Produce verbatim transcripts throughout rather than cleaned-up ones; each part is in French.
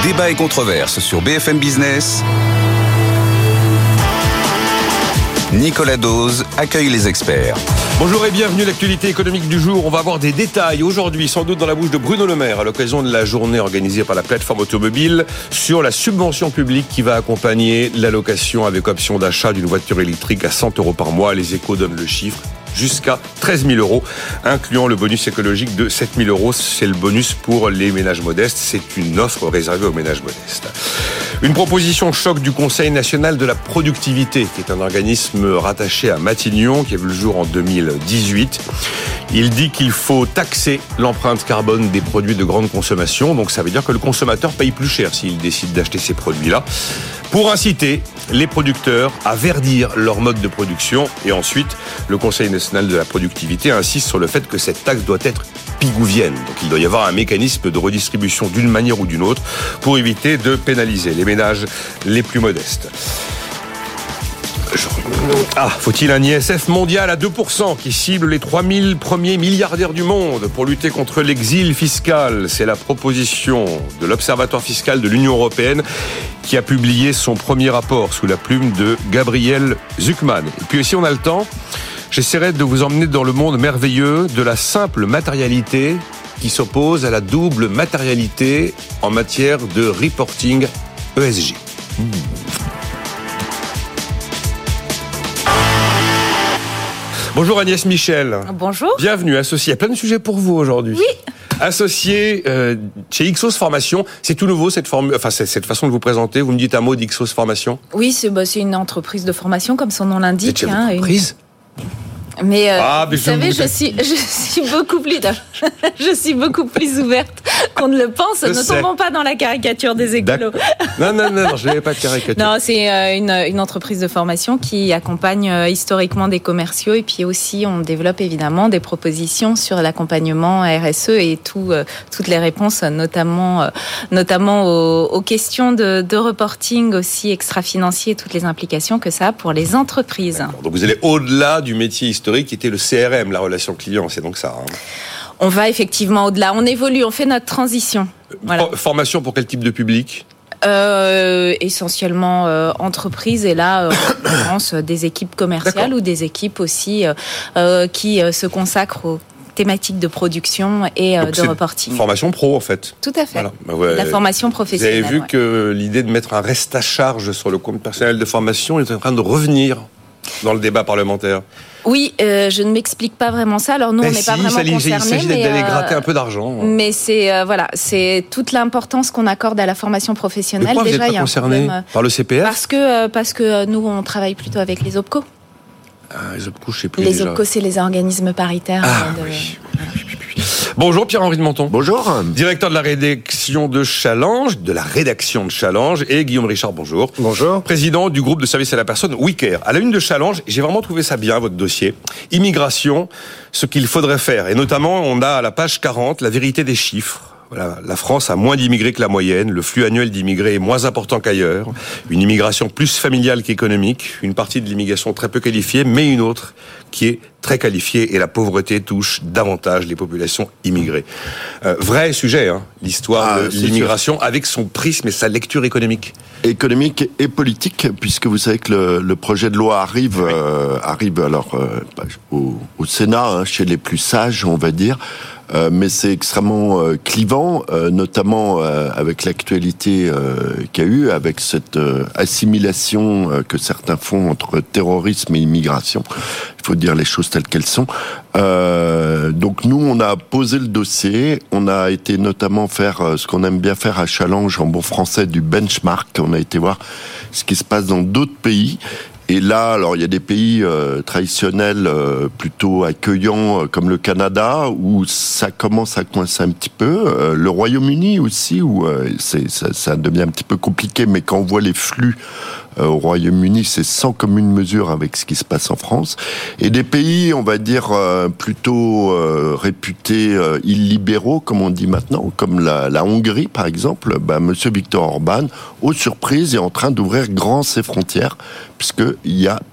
Débat et controverse sur B F M Business. Nicolas Dose accueille les experts. Bonjour et bienvenue à l'actualité économique du jour. On va avoir des détails aujourd'hui, sans doute dans la bouche de Bruno Le Maire, à l'occasion de la journée organisée par la plateforme automobile sur la subvention publique qui va accompagner l'allocation avec option d'achat d'une voiture électrique à cent euros par mois. Les Échos donnent le chiffre. Jusqu'à treize mille euros, incluant le bonus écologique de sept mille euros. C'est le bonus pour les ménages modestes. C'est une offre réservée aux ménages modestes. Une proposition choc du Conseil national de la productivité, qui est un organisme rattaché à Matignon, qui a vu le jour en deux mille dix-huit. Il dit qu'il faut taxer l'empreinte carbone des produits de grande consommation. Donc ça veut dire que le consommateur paye plus cher s'il décide d'acheter ces produits-là, pour inciter les producteurs à verdir leur mode de production. Et ensuite, le Conseil national de la productivité insiste sur le fait que cette taxe doit être pigouvienne. Donc il doit y avoir un mécanisme de redistribution d'une manière ou d'une autre pour éviter de pénaliser les ménages les plus modestes. Ah, faut-il un I S F mondial à deux pour cent qui cible les trois mille premiers milliardaires du monde pour lutter contre l'exil fiscal? C'est la proposition de l'Observatoire fiscal de l'Union européenne qui a publié son premier rapport sous la plume de Gabriel Zucman. Et puis si on a le temps, j'essaierai de vous emmener dans le monde merveilleux de la simple matérialité qui s'oppose à la double matérialité en matière de reporting E S G. Mmh. Bonjour Agnès Michel. Bonjour. Bienvenue, associée. Il y a plein de sujets pour vous aujourd'hui. Oui. Associée euh, chez Ixos Formation. C'est tout nouveau cette forme, enfin c'est cette façon de vous présenter. Vous me dites un mot d'Ixos Formation. Oui, c'est, bah, c'est une entreprise de formation comme son nom l'indique. C'est une hein, entreprise. Une... Mais, euh, ah, mais vous savez, je suis, je suis beaucoup plus, je suis beaucoup plus ouverte qu'on ne le pense. Je ne sais. Tombons pas dans la caricature des écolos. Non, non, non, non, je n'avais pas de caricature. Non, c'est une, une entreprise de formation qui accompagne historiquement des commerciaux et puis aussi on développe évidemment des propositions sur l'accompagnement R S E et tout, euh, toutes les réponses, notamment, euh, notamment aux, aux questions de, de reporting aussi extra-financier et toutes les implications que ça a pour les entreprises. D'accord. Donc vous allez au-delà du métier historique qui était le C R M, la relation client, c'est donc ça. Hein. On va effectivement au-delà, on évolue, on fait notre transition. Voilà. Formation pour quel type de public ? Euh, essentiellement euh, entreprises et là, euh, en France, des équipes commerciales D'accord. ou des équipes aussi euh, euh, qui euh, se consacrent aux thématiques de production et euh, de reporting. Formation pro en fait. Tout à fait. Voilà. Bah ouais, la formation professionnelle. Vous avez vu ouais. que l'idée de mettre un reste à charge sur le compte personnel de formation est en train de revenir dans le débat parlementaire. Oui, euh, je ne m'explique pas vraiment ça. Alors nous, mais on n'est si, pas vraiment concernés. Il s'agit mais, d'aller euh, gratter un peu d'argent. Mais c'est euh, voilà, c'est toute l'importance qu'on accorde à la formation professionnelle. Mais pourquoi Déjà, vous n'êtes pas concerné par le C P F ? Parce que euh, parce que nous, on travaille plutôt avec les OPCO. Ah, les OPCO, je sais plus. Les déjà. OPCO, c'est les organismes paritaires. Ah, de... oui. Bonjour Pierre-Henri de Menton. Bonjour. Directeur de la rédaction de Challenge, de la rédaction de Challenge, et Guillaume Richard, bonjour. Bonjour. Président du groupe de service à la personne WeCare. À la une de Challenge, j'ai vraiment trouvé ça bien, votre dossier. Immigration, ce qu'il faudrait faire. Et notamment, on a à la page quarante, la vérité des chiffres. Voilà, la France a moins d'immigrés que la moyenne, le flux annuel d'immigrés est moins important qu'ailleurs, une immigration plus familiale qu'économique, une partie de l'immigration très peu qualifiée, mais une autre qui est très qualifiée, et la pauvreté touche davantage les populations immigrées. Euh, vrai sujet, hein, l'histoire ah, de l'immigration, sûr. Avec son prisme et sa lecture économique. Économique et politique, puisque vous savez que le, le projet de loi arrive, oui. euh, arrive alors euh, au, au Sénat, hein, chez les plus sages, on va dire. Euh, mais c'est extrêmement euh, clivant, euh, notamment euh, avec l'actualité euh, qu'il y a eu, avec cette euh, assimilation euh, que certains font entre terrorisme et immigration. Il faut dire les choses telles qu'elles sont. Euh, donc nous, on a posé le dossier, on a été notamment faire euh, ce qu'on aime bien faire à Challenge en bon français, du benchmark. On a été voir ce qui se passe dans d'autres pays. Et là, alors il y a des pays euh, traditionnels euh, plutôt accueillants euh, comme le Canada où ça commence à coincer un petit peu. Euh, le Royaume-Uni aussi où euh, c'est, ça, ça devient un petit peu compliqué. Mais quand on voit les flux euh, au Royaume-Uni, c'est sans commune mesure avec ce qui se passe en France. Et des pays, on va dire euh, plutôt euh, réputés euh, illibéraux, comme on dit maintenant, comme la, la Hongrie par exemple. Bah, Monsieur Viktor Orban, aux surprises, est en train d'ouvrir grand ses frontières puisque il y a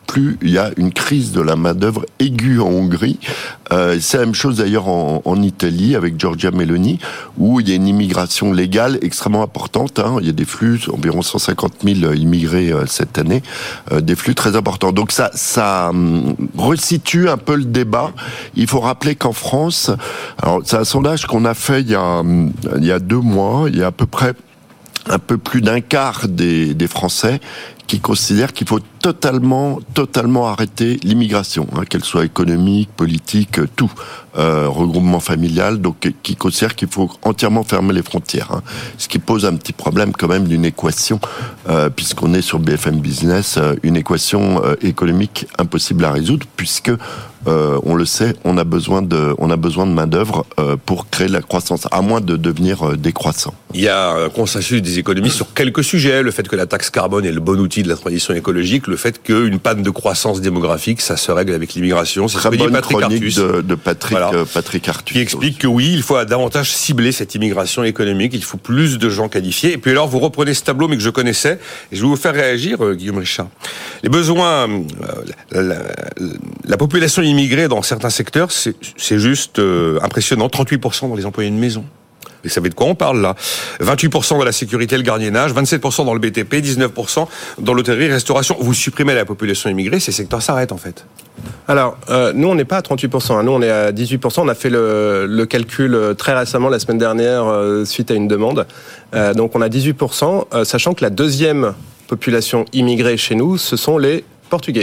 plus, il y a une crise de la main-d'œuvre aiguë en Hongrie. Euh, c'est la même chose d'ailleurs en, en Italie avec Giorgia Meloni, où il y a une immigration légale extrêmement importante. Hein. Il y a des flux, environ cent cinquante mille immigrés euh, cette année, euh, des flux très importants. Donc ça, ça hum, resitue un peu le débat. Il faut rappeler qu'en France, alors c'est un sondage qu'on a fait il y a, il y a deux mois, il y a à peu près un peu plus d'un quart des, des Français qui considèrent qu'il faut totalement, totalement arrêter l'immigration, hein, qu'elle soit économique, politique, tout, euh, regroupement familial, donc qui considèrent qu'il faut entièrement fermer les frontières, hein, ce qui pose un petit problème quand même d'une équation, euh, puisqu'on est sur B F M Business, euh, une équation euh, économique impossible à résoudre, puisque euh, on le sait, on a besoin de, on a besoin de main d'œuvre euh, pour créer la croissance, à moins de devenir euh, décroissant. Il y a un consensus des économistes sur quelques sujets, le fait que la taxe carbone est le bon outil de la transition écologique, le fait qu'une panne de croissance démographique, ça se règle avec l'immigration. C'est très ce que dit bonne Patrick chronique Artus. de, de Patrick, voilà. euh, Patrick Artus. Qui explique que oui, il faut davantage cibler cette immigration économique, il faut plus de gens qualifiés. Et puis alors, vous reprenez ce tableau, mais que je connaissais, et je vais vous faire réagir, euh, Guillaume Richard. Les besoins, euh, la, la, la population immigrée dans certains secteurs, c'est, c'est juste euh, impressionnant, trente-huit pour cent dans les employés de maison. Vous savez de quoi on parle là? vingt-huit pour cent dans la sécurité et le gardiennage, vingt-sept pour cent dans le B T P, dix-neuf pour cent dans l'hôtellerie-restauration. Vous supprimez la population immigrée, ces secteurs s'arrêtent en fait. Alors, euh, nous on n'est pas à trente-huit pour cent, hein. Nous on est à dix-huit pour cent. On a fait le, le calcul très récemment, la semaine dernière, euh, suite à une demande. Euh, donc on a dix-huit pour cent, euh, sachant que la deuxième population immigrée chez nous, ce sont les Portugais.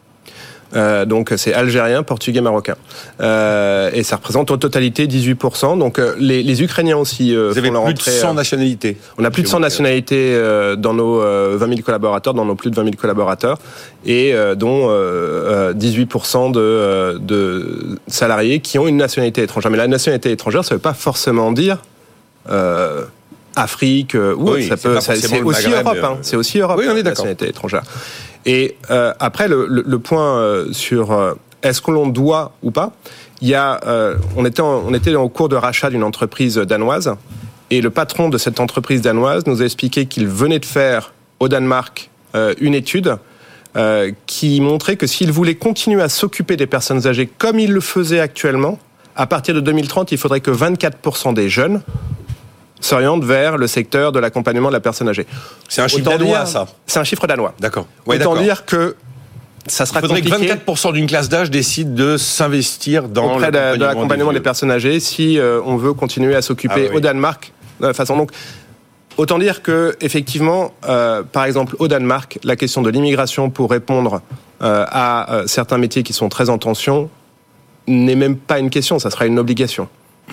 Euh, donc c'est algérien, portugais, marocain, euh, et ça représente en totalité dix-huit pour cent. Donc euh, les, les Ukrainiens aussi euh, Vous avez font leur plus entrée, de cent euh, nationalités. On a plus de cent nationalités euh, dans nos euh, vingt mille collaborateurs, dans nos plus de vingt mille collaborateurs, et euh, dont euh, dix-huit pour cent de, euh, de salariés qui ont une nationalité étrangère. Mais la nationalité étrangère, ça ne veut pas forcément dire euh, Afrique euh, ou oui, ça peut, ça, c'est aussi Maghreb, Europe. Hein, c'est aussi Europe. Oui, on est la d'accord. Nationalité étrangère. Et euh, après, le, le, le point euh, sur euh, est-ce que l'on doit ou pas, il y a, euh, on était en, on était en cours de rachat d'une entreprise danoise, et le patron de cette entreprise danoise nous a expliqué qu'il venait de faire au Danemark euh, une étude euh, qui montrait que s'il voulait continuer à s'occuper des personnes âgées comme il le faisait actuellement, à partir de deux mille trente, il faudrait que vingt-quatre pour cent des jeunes s'orientent vers le secteur de l'accompagnement de la personne âgée. C'est un chiffre Autant danois, dire, ça. C'est un chiffre danois. D'accord. Ouais, Autant d'accord. dire que ça sera Il faudrait compliqué que vingt-quatre pour cent d'une classe d'âge décide de s'investir dans auprès de, de l'accompagnement des, des personnes âgées si euh, on veut continuer à s'occuper ah, oui. au Danemark de la façon. Donc, autant dire que effectivement, euh, par exemple au Danemark, la question de l'immigration pour répondre euh, à euh, certains métiers qui sont très en tension n'est même pas une question, ça sera une obligation.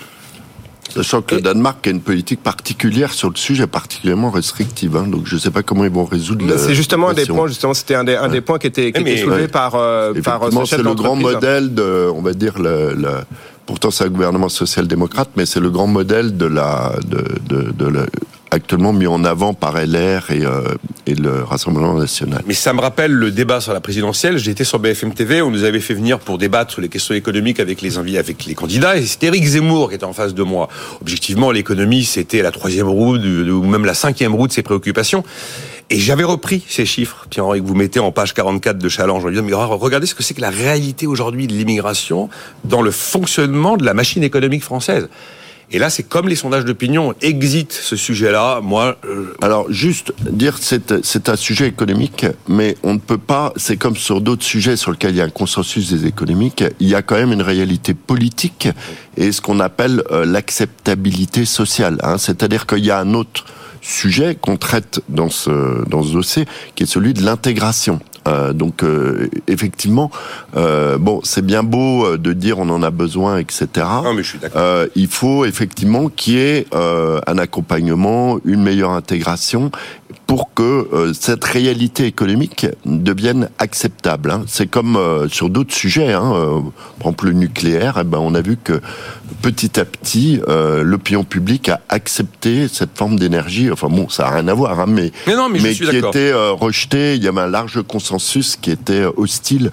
Sachant que le Danemark a une politique particulière sur le sujet, particulièrement restrictive. Hein, donc je ne sais pas comment ils vont résoudre la. C'est justement un des points. Justement, c'était un des, un ouais. des points qui était, qui était soulevé ouais. par euh, par ce chef c'est le grand modèle de, on va dire le. le pourtant, c'est un gouvernement social-démocrate, mais c'est le grand modèle de la de de, de la, actuellement mis en avant par L R et, euh, et le Rassemblement national. Mais ça me rappelle le débat sur la présidentielle. J'étais sur B F M T V, on nous avait fait venir pour débattre sur les questions économiques avec les invités, avec les candidats, et c'était Éric Zemmour qui était en face de moi. Objectivement, l'économie, c'était la troisième roue, de, ou même la cinquième roue de ses préoccupations. Et j'avais repris ces chiffres, Pierre-Henri, que vous mettez en page quarante-quatre de Challenge, en disant, mais regardez ce que c'est que la réalité aujourd'hui de l'immigration dans le fonctionnement de la machine économique française. Et là, c'est comme les sondages d'opinion exit ce sujet-là. Moi, euh... alors juste dire c'est c'est un sujet économique, mais on ne peut pas. C'est comme sur d'autres sujets sur lesquels il y a un consensus des économiques. Il y a quand même une réalité politique et ce qu'on appelle euh, l'acceptabilité sociale. Hein, c'est-à-dire qu'il y a un autre sujet qu'on traite dans ce dans ce dossier, qui est celui de l'intégration. Euh, donc euh, effectivement, euh, bon, c'est bien beau de dire on en a besoin, et cetera. Non, mais je suis d'accord. Euh, il faut effectivement qu'il y ait euh, un accompagnement, une meilleure intégration, pour que euh, cette réalité économique devienne acceptable. Hein. C'est comme euh, sur d'autres sujets, hein, euh, par exemple le nucléaire. Eh ben, on a vu que petit à petit, euh, l'opinion publique a accepté cette forme d'énergie. Enfin bon, ça n'a rien à voir, hein, mais mais, non, mais, mais je suis qui d'accord. était euh, rejeté. Il y avait un large consensus qui était hostile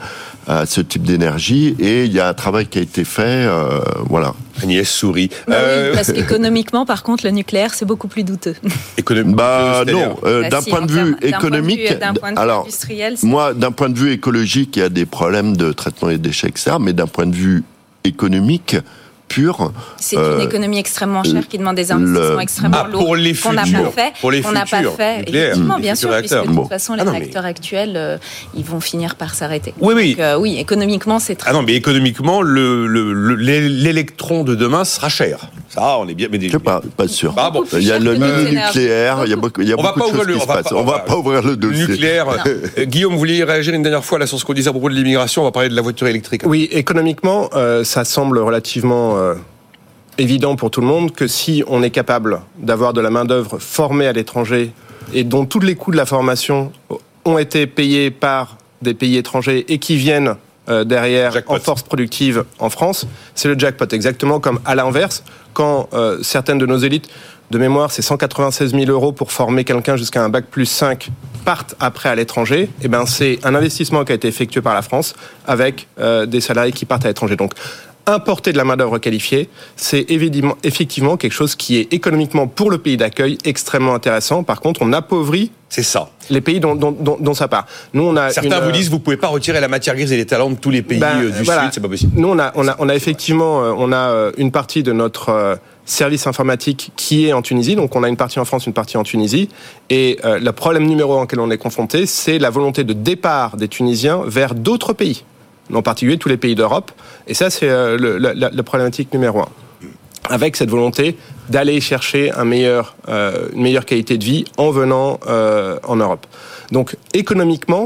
à ce type d'énergie. Et il y a un travail qui a été fait, euh, voilà. Agnès sourit. Bah euh... oui, parce qu'économiquement, par contre, le nucléaire, c'est beaucoup plus douteux. Économiquement, bah non, euh, bah, d'un, si, point de vue terme, économique, d'un point de vue, d'un point de vue alors industriel, c'est... moi, d'un point de vue écologique, il y a des problèmes de traitement des déchets, et cetera. Mais d'un point de vue économique pur, c'est euh, une économie extrêmement chère qui demande des investissements le... extrêmement ah, lourds pour les qu'on n'a futurs, pas fait. pour les qu'on n'a pas fait. Nucléaires, effectivement, mmh, bien sûr, puisque de toute bon. façon, les ah non, réacteurs mais... actuels, euh, ils vont finir par s'arrêter. Oui, oui. Donc, euh, oui, économiquement, c'est très. Ah non, mais économiquement, le, le, le, l'électron de demain sera cher. Ça, on est bien. Mais des... Je sais pas, pas sûr. Ah, bon. Il y a le mini-nucléaire, il y a beaucoup, il y a beaucoup de choses qui se passent. On va pas ouvrir le dossier. Nucléaire. euh, Guillaume, vous vouliez réagir une dernière fois là sur ce qu'on disait à propos de l'immigration. On va parler de la voiture électrique. Oui, économiquement, euh, ça semble relativement euh, évident pour tout le monde que si on est capable d'avoir de la main-d'œuvre formée à l'étranger et dont tous les coûts de la formation ont été payés par des pays étrangers et qui viennent euh, derrière jackpot. En force productive en France, c'est le jackpot. Exactement comme à l'inverse, quand euh, certaines de nos élites, de mémoire, c'est cent quatre-vingt-seize mille euros pour former quelqu'un jusqu'à un bac plus cinq, partent après à l'étranger, et ben c'est un investissement qui a été effectué par la France avec euh, des salariés qui partent à l'étranger. Donc, importer de la main-d'œuvre qualifiée, c'est évidemment, effectivement quelque chose qui est économiquement pour le pays d'accueil extrêmement intéressant. Par contre, on appauvrit c'est ça. les pays dont, dont, dont, dont ça part. Nous, on a certains une, vous disent vous pouvez pas retirer la matière grise et les talents de tous les pays ben, du voilà. Sud, c'est pas possible. Nous, on a, on a, on a effectivement, on a une partie de notre euh, service informatique qui est en Tunisie. Donc, on a une partie en France, une partie en Tunisie. Et euh, le problème numéro un auquel on est confronté, c'est la volonté de départ des Tunisiens vers d'autres pays, en particulier tous les pays d'Europe. Et ça, c'est euh, le, la, la problématique numéro un. Avec cette volonté d'aller chercher un meilleur, euh, une meilleure qualité de vie en venant euh, en Europe. Donc, économiquement,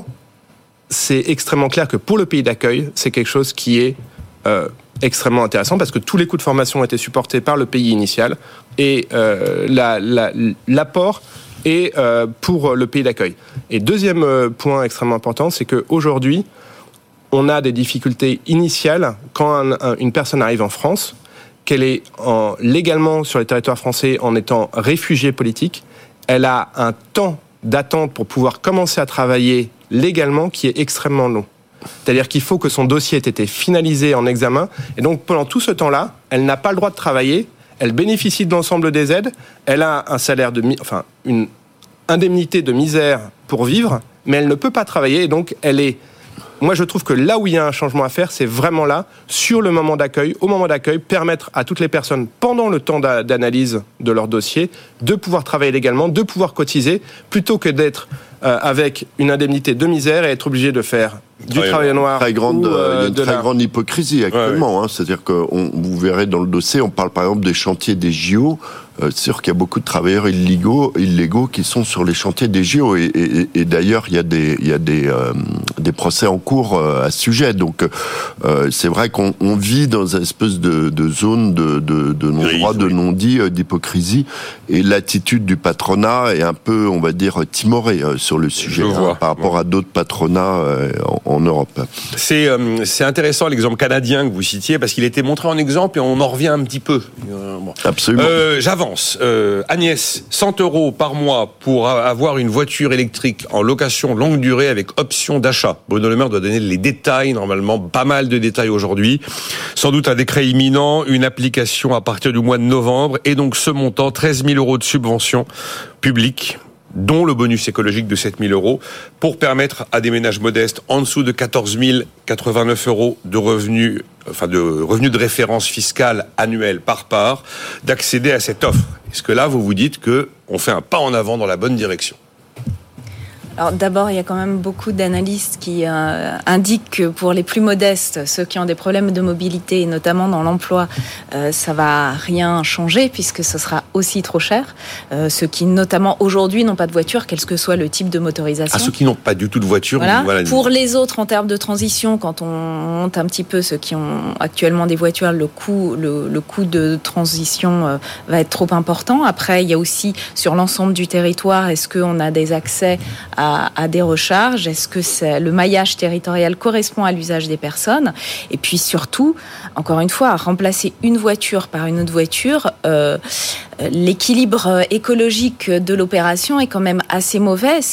c'est extrêmement clair que pour le pays d'accueil, c'est quelque chose qui est euh, extrêmement intéressant parce que tous les coûts de formation ont été supportés par le pays initial et euh, la, la, l'apport est euh, pour le pays d'accueil. Et deuxième point extrêmement important, c'est qu'aujourd'hui, on a des difficultés initiales quand un, un, une personne arrive en France, qu'elle est en, légalement sur les territoires français en étant réfugiée politique, elle a un temps d'attente pour pouvoir commencer à travailler légalement qui est extrêmement long. C'est-à-dire qu'il faut que son dossier ait été finalisé en examen, et donc pendant tout ce temps-là, elle n'a pas le droit de travailler, elle bénéficie de l'ensemble des aides, elle a un salaire de, enfin, une indemnité de misère pour vivre, mais elle ne peut pas travailler, et donc elle est... Moi, je trouve que là où il y a un changement à faire, c'est vraiment là, sur le moment d'accueil, au moment d'accueil, permettre à toutes les personnes, pendant le temps d'analyse de leur dossier, de pouvoir travailler légalement, de pouvoir cotiser, plutôt que d'être euh, avec une indemnité de misère et être obligé de faire du ouais, travail noir. Très grande, ou, euh, il y a une de très la... grande hypocrisie actuellement. Ouais, ouais. Hein, c'est-à-dire que on, vous verrez dans le dossier, on parle par exemple des chantiers des J O. Euh, c'est sûr qu'il y a beaucoup de travailleurs illégaux, illégaux qui sont sur les chantiers des J O. Et, et, et d'ailleurs, il y a des, il y a des, euh, des procès en cours euh, à ce sujet. Donc, euh, c'est vrai qu'on on vit dans une espèce de, de zone de, de, de non-droit, de non-dit, euh, d'hypocrisie. Et l'attitude du patronat est un peu, on va dire, timorée euh, sur le sujet hein, par rapport ouais. à d'autres patronats euh, en, en Europe. C'est, euh, c'est intéressant l'exemple canadien que vous citiez parce qu'il a été montré en exemple et on en revient un petit peu. Euh, bon. Absolument. Euh, j'avance. Euh, Agnès, cent euros par mois pour avoir une voiture électrique en location longue durée avec option d'achat. Bruno Le Maire doit donner les détails, normalement pas mal de détails aujourd'hui. Sans doute un décret imminent, une application à partir du mois de novembre et donc ce montant, treize mille euros de subvention publique, dont le bonus écologique de sept mille euros, pour permettre à des ménages modestes en dessous de quatorze mille quatre-vingt-neuf euros de revenus, enfin de revenus de référence fiscale annuelle par part, d'accéder à cette offre. Est-ce que là, vous vous dites que on fait un pas en avant dans la bonne direction ? Alors d'abord, il y a quand même beaucoup d'analystes qui euh, indiquent que pour les plus modestes, ceux qui ont des problèmes de mobilité, et notamment dans l'emploi, euh, ça va rien changer puisque ce sera aussi trop cher. Euh, ceux qui, notamment aujourd'hui, n'ont pas de voiture, quel que soit le type de motorisation. Ah, ceux qui n'ont pas du tout de voiture. Voilà. Voilà. Pour les autres, en termes de transition, quand on monte un petit peu ceux qui ont actuellement des voitures, le coût, le, le coût de transition euh, va être trop important. Après, il y a aussi sur l'ensemble du territoire, est-ce qu'on a des accès à À, à des recharges, est-ce que c'est, le maillage territorial correspond à l'usage des personnes, et puis surtout, encore une fois, remplacer une voiture par une autre voiture, euh, l'équilibre écologique de l'opération est quand même assez mauvais, ce qui est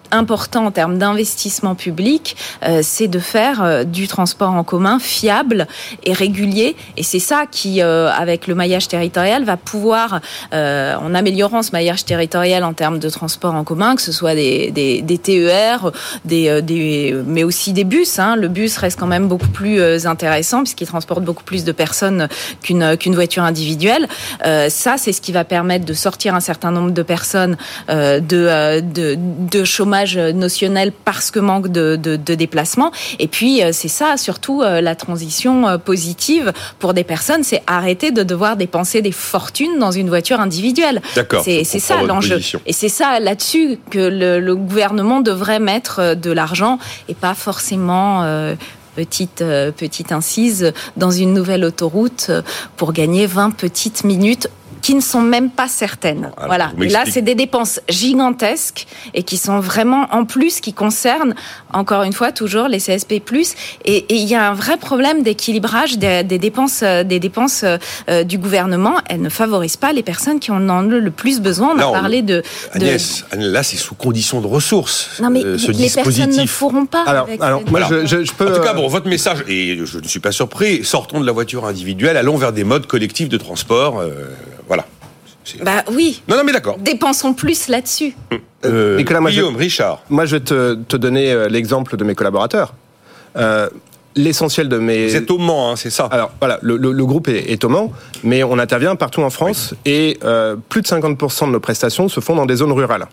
important en termes d'investissement public, euh, c'est de faire euh, du transport en commun fiable et régulier. Et c'est ça qui, euh, avec le maillage territorial, va pouvoir, euh, en améliorant ce maillage territorial en termes de transport en commun, que ce soit des, des, des T E R, des, euh, des, mais aussi des bus. Hein. Le bus reste quand même beaucoup plus euh, intéressant puisqu'il transporte beaucoup plus de personnes qu'une, qu'une voiture individuelle. Euh, ça, c'est ce qui va permettre de sortir un certain nombre de personnes euh, de, euh, de, de chômage notionnel parce que manque de, de, de déplacement. Et puis, c'est ça, surtout, la transition positive pour des personnes, c'est arrêter de devoir dépenser des fortunes dans une voiture individuelle. D'accord. C'est, c'est ça l'enjeu. Position. Et c'est ça là-dessus que le, le gouvernement devrait mettre de l'argent et pas forcément... Euh, Petite, euh, petite incise, dans une nouvelle autoroute pour gagner vingt petites minutes qui ne sont même pas certaines. Alors, voilà. Et là, c'est des dépenses gigantesques et qui sont vraiment, en plus, qui concernent, encore une fois, toujours les C S P plus. Et il y a un vrai problème d'équilibrage des, des dépenses, des dépenses euh, du gouvernement. Elles ne favorisent pas les personnes qui en ont le plus besoin. On a non, parlé de, de... Agnès, là, c'est sous condition de ressources. Non, mais euh, ce les dispositif. personnes ne pourront pas. Alors, avec alors moi, je, je, je peux. En tout cas, bon, votre message, et je ne suis pas surpris, sortons de la voiture individuelle, allons vers des modes collectifs de transport. Euh, voilà. C'est... Bah oui. Non, non, mais d'accord. Dépensons plus là-dessus. Euh, Nicolas, moi, Guillaume, je, Richard. Moi, je vais te, te donner l'exemple de mes collaborateurs. Euh, l'essentiel de mes... Vous êtes au Mans, hein, c'est ça. Alors, voilà, le, le, le groupe est, est au Mans, mais on intervient partout en France, oui. et euh, plus de cinquante pour cent de nos prestations se font dans des zones rurales.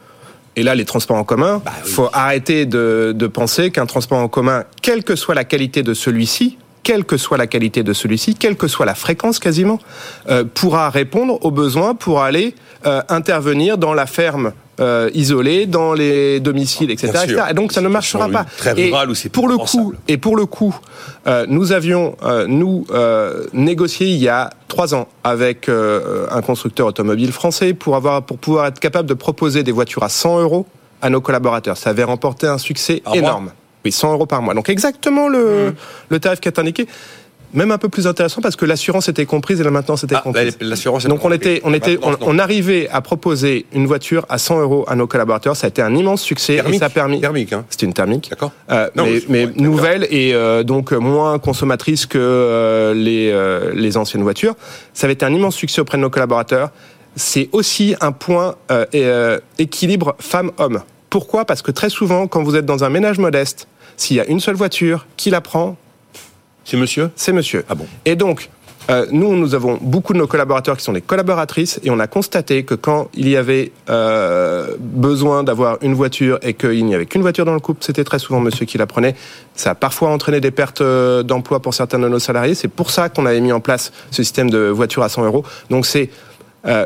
Et là, les transports en commun, il bah, oui. faut arrêter de, de penser qu'un transport en commun, quelle que soit la qualité de celui-ci, quelle que soit la qualité de celui-ci, quelle que soit la fréquence quasiment, euh, pourra répondre aux besoins pour aller euh, intervenir dans la ferme euh, isolée, dans les domiciles, et cetera, et cetera. Et donc ça ne marchera pas. Très rural où c'est pour le coup, et pour le coup, euh, nous avions euh, nous euh, négocié il y a trois ans avec euh, un constructeur automobile français pour avoir pour pouvoir être capable de proposer des voitures à cent euros à nos collaborateurs. Ça avait remporté un succès ah, énorme. Moi. Oui, cent euros par mois. Donc exactement le, mmh. le tarif qui est indiqué. Même un peu plus intéressant parce que l'assurance était comprise et la maintenance était ah, comprise. L'assurance Donc on était, on était, on, on arrivait à proposer une voiture à cent euros à nos collaborateurs. Ça a été un immense succès. Thermique, et ça a permis. Thermique, hein. C'était une thermique. D'accord. Euh, non, mais mais nouvelle et euh, donc moins consommatrice que euh, les euh, les anciennes voitures. Ça avait été un immense succès auprès de nos collaborateurs. C'est aussi un point euh, euh, équilibre femmes-hommes. Pourquoi ? Parce que très souvent, quand vous êtes dans un ménage modeste, s'il y a une seule voiture, qui la prend ? C'est monsieur ? C'est monsieur. Ah bon ? Et donc, euh, nous, nous avons beaucoup de nos collaborateurs qui sont des collaboratrices et on a constaté que quand il y avait euh, besoin d'avoir une voiture et qu'il n'y avait qu'une voiture dans le couple, c'était très souvent monsieur qui la prenait. Ça a parfois entraîné des pertes d'emploi pour certains de nos salariés. C'est pour ça qu'on avait mis en place ce système de voiture à cent euros. Donc c'est euh,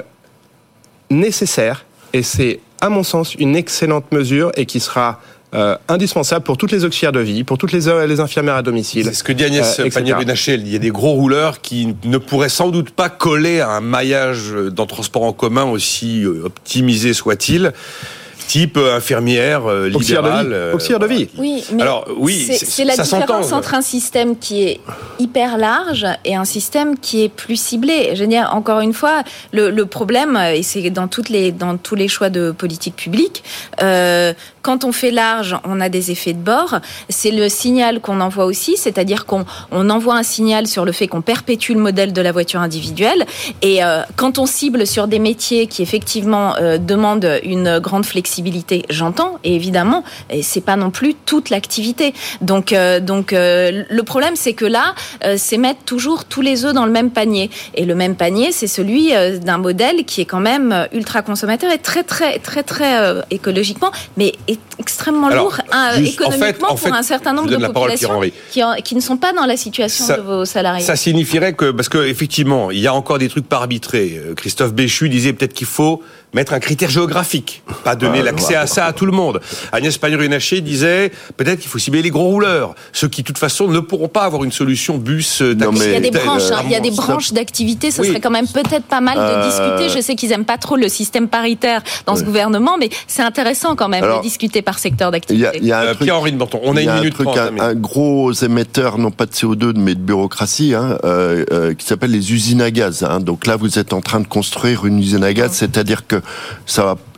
nécessaire et c'est, à mon sens, une excellente mesure et qui sera euh, indispensable pour toutes les auxiliaires de vie, pour toutes les, les infirmières à domicile. C'est ce que dit Agnès euh, Pannier-Runacher. Il y a des gros rouleurs qui ne pourraient sans doute pas coller à un maillage dans transport en commun aussi optimisé soit-il. Type infirmière, euh, libérale. Euh, auxiliaire de vie. Oui, mais alors, oui, c'est, c'est, c'est la ça différence s'entend. entre un système qui est hyper large et un système qui est plus ciblé. Je veux dire, encore une fois, le, le problème, et c'est dans, toutes les, dans tous les choix de politique publique, euh, quand on fait large, on a des effets de bord. C'est le signal qu'on envoie aussi, c'est-à-dire qu'on on envoie un signal sur le fait qu'on perpétue le modèle de la voiture individuelle. Et euh, quand on cible sur des métiers qui effectivement euh, demandent une grande flexibilité, j'entends, et évidemment, et c'est pas non plus toute l'activité. Donc, euh, donc euh, le problème, c'est que là, euh, c'est mettre toujours tous les œufs dans le même panier. Et le même panier, c'est celui euh, d'un modèle qui est quand même ultra consommateur et très, très, très, très euh, écologiquement, mais est extrêmement Alors, lourd hein, juste, économiquement en fait, en pour fait, un certain nombre de populations qui, en, qui ne sont pas dans la situation ça, de vos salariés. Ça signifierait que, parce que effectivement, il y a encore des trucs pas arbitrés. Christophe Béchu disait peut-être qu'il faut mettre un critère géographique, pas donner ah, l'accès à ça à tout le monde. Agnès Pannier-Runacher disait peut-être qu'il faut cibler les gros rouleurs, ceux qui de toute façon ne pourront pas avoir une solution bus taxi. Il y a des branches, hein, il y a des branches d'activité, ça oui. serait quand même peut-être pas mal de euh... discuter. Je sais qu'ils aiment pas trop le système paritaire dans oui. ce gouvernement, mais c'est intéressant quand même Alors, de discuter par secteur d'activité. Il y a, y a un euh, truc, Pierre-Henri de Menton, on a une a minute un truc, trente. Un, un gros émetteur, non pas de C O deux, mais de bureaucratie, hein, euh, euh, qui s'appelle les usines à gaz. Hein. Donc là, vous êtes en train de construire une usine à gaz, c'est-à-dire que ça va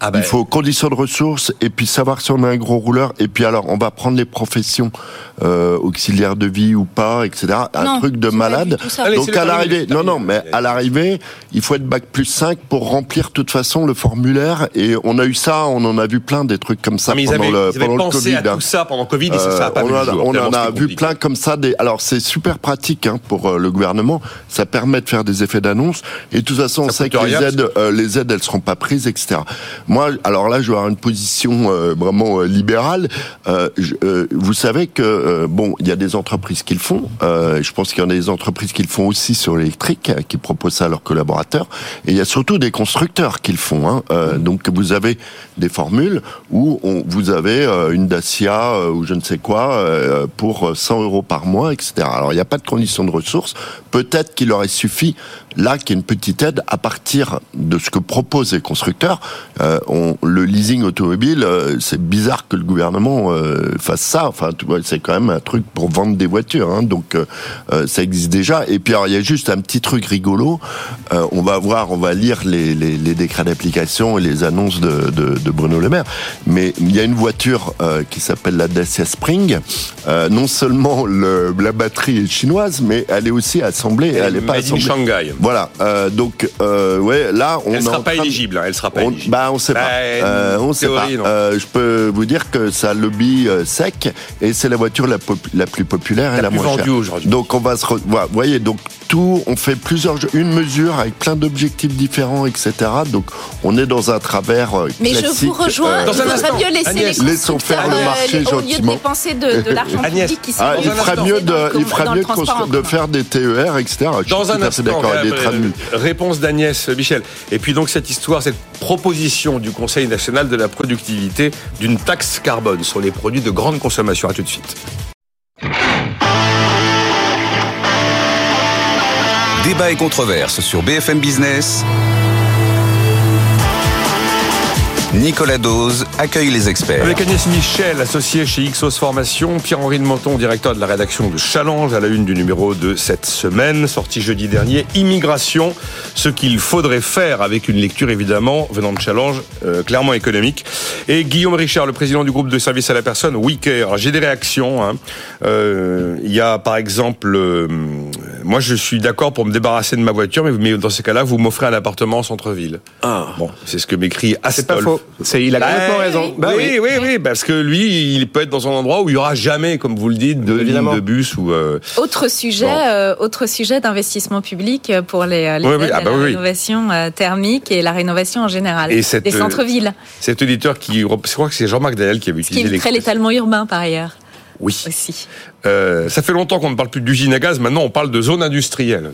Ah ben... Il faut conditions de ressources et puis savoir si on a un gros rouleur. Et puis alors, on va prendre les professions euh, auxiliaires de vie ou pas, et cetera. Un non, truc de malade. Allez, Donc à l'arrivée, non, non, mais à l'arrivée, il faut être bac plus cinq pour remplir de toute façon le formulaire. Et on a eu ça, on en a vu plein des trucs comme ça mais pendant ils avaient, le ils avaient pendant pensé le Covid. à tout ça pendant Covid et ça, ça a pas on vu a, le jour. on en a C'était vu compliqué. plein comme ça. Des, alors c'est super pratique hein, pour euh, le gouvernement. Ça permet de faire des effets d'annonce. Et de toute façon, on Ça sait coûte que les rien, aides, euh, les aides, elles seront pas prises, et cetera. Moi, alors là, je vais avoir une position euh, vraiment euh, libérale. Euh, je, euh, vous savez que euh, bon, il y a des entreprises qui le font. Euh, je pense qu'il y en a des entreprises qui le font aussi sur l'électrique, euh, qui proposent ça à leurs collaborateurs. Et il y a surtout des constructeurs qui le font. Hein. Euh, donc vous avez des formules où on, vous avez euh, une Dacia euh, ou je ne sais quoi euh, pour cent euros par mois, et cetera. Alors il n'y a pas de condition de ressources. Peut-être qu'il aurait suffi là qu'il y ait une petite aide à partir de ce que proposent les constructeurs. Euh, on, le leasing automobile, euh, c'est bizarre que le gouvernement euh, fasse ça. Enfin, tu vois, c'est quand même un truc pour vendre des voitures. Hein, donc euh, euh, ça existe déjà. Et puis alors il y a juste un petit truc rigolo. Euh, on va voir, on va lire les, les, les décrets d'application et les annonces de, de, de Bruno Le Maire. Mais il y a une voiture euh, qui s'appelle la Dacia Spring. Euh, non seulement le, la batterie est chinoise, mais elle est aussi assemblée. Elle, elle est pas Made in assemblée. Shanghai. Voilà. Euh, donc euh, ouais, là on. Elle sera pas train... éligible. Hein, elle sera pas on, éligible. Bah on sait bah, pas. Euh, on sait théorie, pas. Euh, je peux vous dire que ça lobby euh, sec et c'est la voiture la, pop- la plus populaire la et la plus moins vendue chère. aujourd'hui. Donc on va se, re... voilà, vous voyez, donc tout, on fait plusieurs, une mesure avec plein d'objectifs différents, et cetera. Donc on est dans un travers euh, Mais classique. je vous rejoins. Euh, Dans il un faudrait instant, mieux laisser Agnès, les laissons faire constructeurs, le marché euh, au lieu de gentiment. dépenser de, de l'argent Agnès, public qui sont Ah, il un ferait instant. mieux de, dans le- il ferait dans mieux le de, constru- transport en de commun. faire des T E R, et cetera. Je Dans suis un tout à fait instant, d'accord avec des euh, tramways. réponse d'Agnès Michel. Et puis donc cette histoire, cette proposition du Conseil national de la productivité d'une taxe carbone sur les produits de grande consommation. À tout de suite. Débat et controverse sur B F M Business. Nicolas Dose accueille les experts. Avec Agnès Michel, associée chez Ixos Formation, Pierre-Henri de Menton, directeur de la rédaction de Challenge, à la une du numéro de cette semaine, sorti jeudi dernier, Immigration, ce qu'il faudrait faire, avec une lecture évidemment venant de Challenge, euh, clairement économique. Et Guillaume Richard, le président du groupe de service à la personne, WeCare. Alors, j'ai des réactions. Hein. Euh, il y a par exemple, euh, moi je suis d'accord pour me débarrasser de ma voiture, mais, mais dans ces cas-là, vous m'offrez un appartement en centre-ville. Ah. Bon, c'est ce que m'écrit Astolf. C'est pas faux. C'est, il a Bah, complètement raison. Bah oui, oui, oui, parce que lui, il peut être dans un endroit où il y aura jamais, comme vous le dites, de Évidemment. ligne de bus ou. Euh... Autre sujet, Bon. euh, autre sujet d'investissement public pour les, les Oui, aides oui, ah à bah la oui, oui. rénovation euh, thermique et la rénovation en général Et cette, des euh, centres-villes. Cet auditeur qui, je crois que c'est Jean-Marc Daniel qui avait Ce qui utilisé éviterait l'expression. l'étalement urbain par ailleurs Oui. aussi. Euh, ça fait longtemps qu'on ne parle plus d'usine à gaz. Maintenant, on parle de zone industrielle.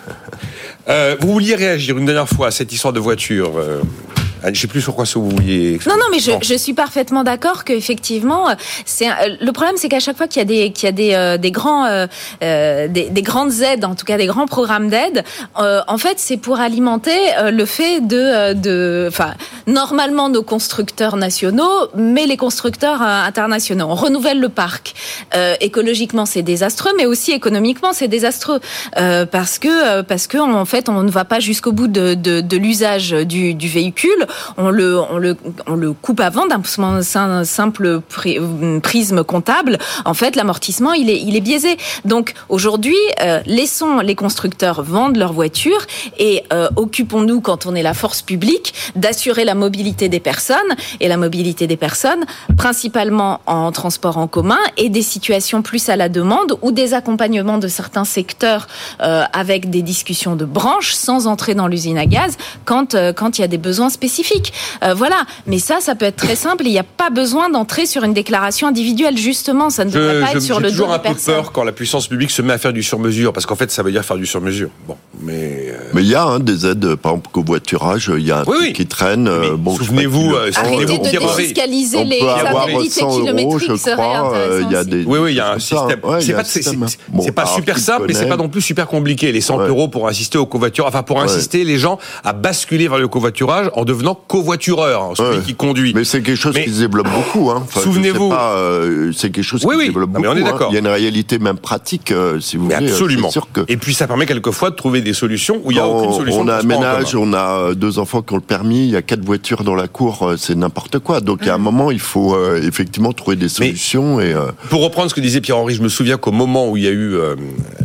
Euh, vous vouliez réagir une dernière fois à cette histoire de voiture. Euh, je ne sais plus sur quoi ça vous vouliez. Non, non, mais je, je suis parfaitement d'accord qu'effectivement, c'est un- le problème, c'est qu'à chaque fois qu'il y a des qu'il y a des euh, des grands euh, euh, des, des grandes aides, en tout cas des grands programmes d'aide, euh, en fait, c'est pour alimenter euh, le fait de euh, de, enfin, normalement nos constructeurs nationaux, mais les constructeurs euh, internationaux. On renouvelle le parc. Euh, écologiquement, c'est désastreux, mais aussi économiquement, c'est désastreux euh, parce que euh, parce que en fait, on ne va pas jusqu'au bout de de, de l'usage du du véhicule. On le, on le, on le coupe avant d'un simple prisme comptable. En fait, l'amortissement, il est, il est biaisé. Donc, aujourd'hui, euh, laissons les constructeurs vendre leurs voitures et euh, occupons-nous, quand on est la force publique, d'assurer la mobilité des personnes et la mobilité des personnes, principalement en transport en commun et des situations plus à la demande ou des accompagnements de certains secteurs euh, avec des discussions de branches sans entrer dans l'usine à gaz quand, euh, quand il y a des besoins spécifiques. Euh, voilà, mais ça, ça peut être très simple. Il n'y a pas besoin d'entrer sur une déclaration individuelle, justement. Ça ne devrait Je, pas je, être sur j'ai le dos toujours des un peu personnes. peur quand la puissance publique se met à faire du sur-mesure, parce qu'en fait, ça veut dire faire du sur-mesure. Bon, mais. Euh... Mais il y a hein, des aides, par exemple, covoiturage, il y a un Oui, truc oui. qui traîne. Mais euh, bon, souvenez-vous, je euh, sais pas qui le- Arrêtez de Pierre-Henri. défiscaliser On les peut avoir indemnités cent euros, kilométriques je serait crois. euh, intéressant Il y a aussi. des. Oui, oui, il y a un comme ça, système. ouais, il y c'est a pas, un c'est, système. c'est- Bon, c'est pas alors, super qui simple, mais c'est connaît pas non plus super compliqué. Les cent Ouais. euros pour insister au covoiturage, enfin pour Ouais. insister les gens à basculer vers le covoiturage en devenant maintenant covoitureur, hein, celui ouais. qui conduit. Mais c'est quelque chose mais, qui se développe beaucoup. Hein. Enfin, souvenez-vous, pas, euh, c'est quelque chose oui, qui oui. se développe non, beaucoup. Mais on est d'accord. Hein. Il y a une réalité même pratique, euh, si vous mais voulez. Absolument. C'est sûr que et puis ça permet quelquefois de trouver des solutions où il n'y a aucune solution. On a un ménage, on a deux enfants qui ont le permis, il y a quatre voitures dans la cour, c'est n'importe quoi. Donc mmh. à un moment, il faut euh, effectivement trouver des solutions. Mais, et, euh... Pour reprendre ce que disait Pierre-Henri, je me souviens qu'au moment où il y a eu euh,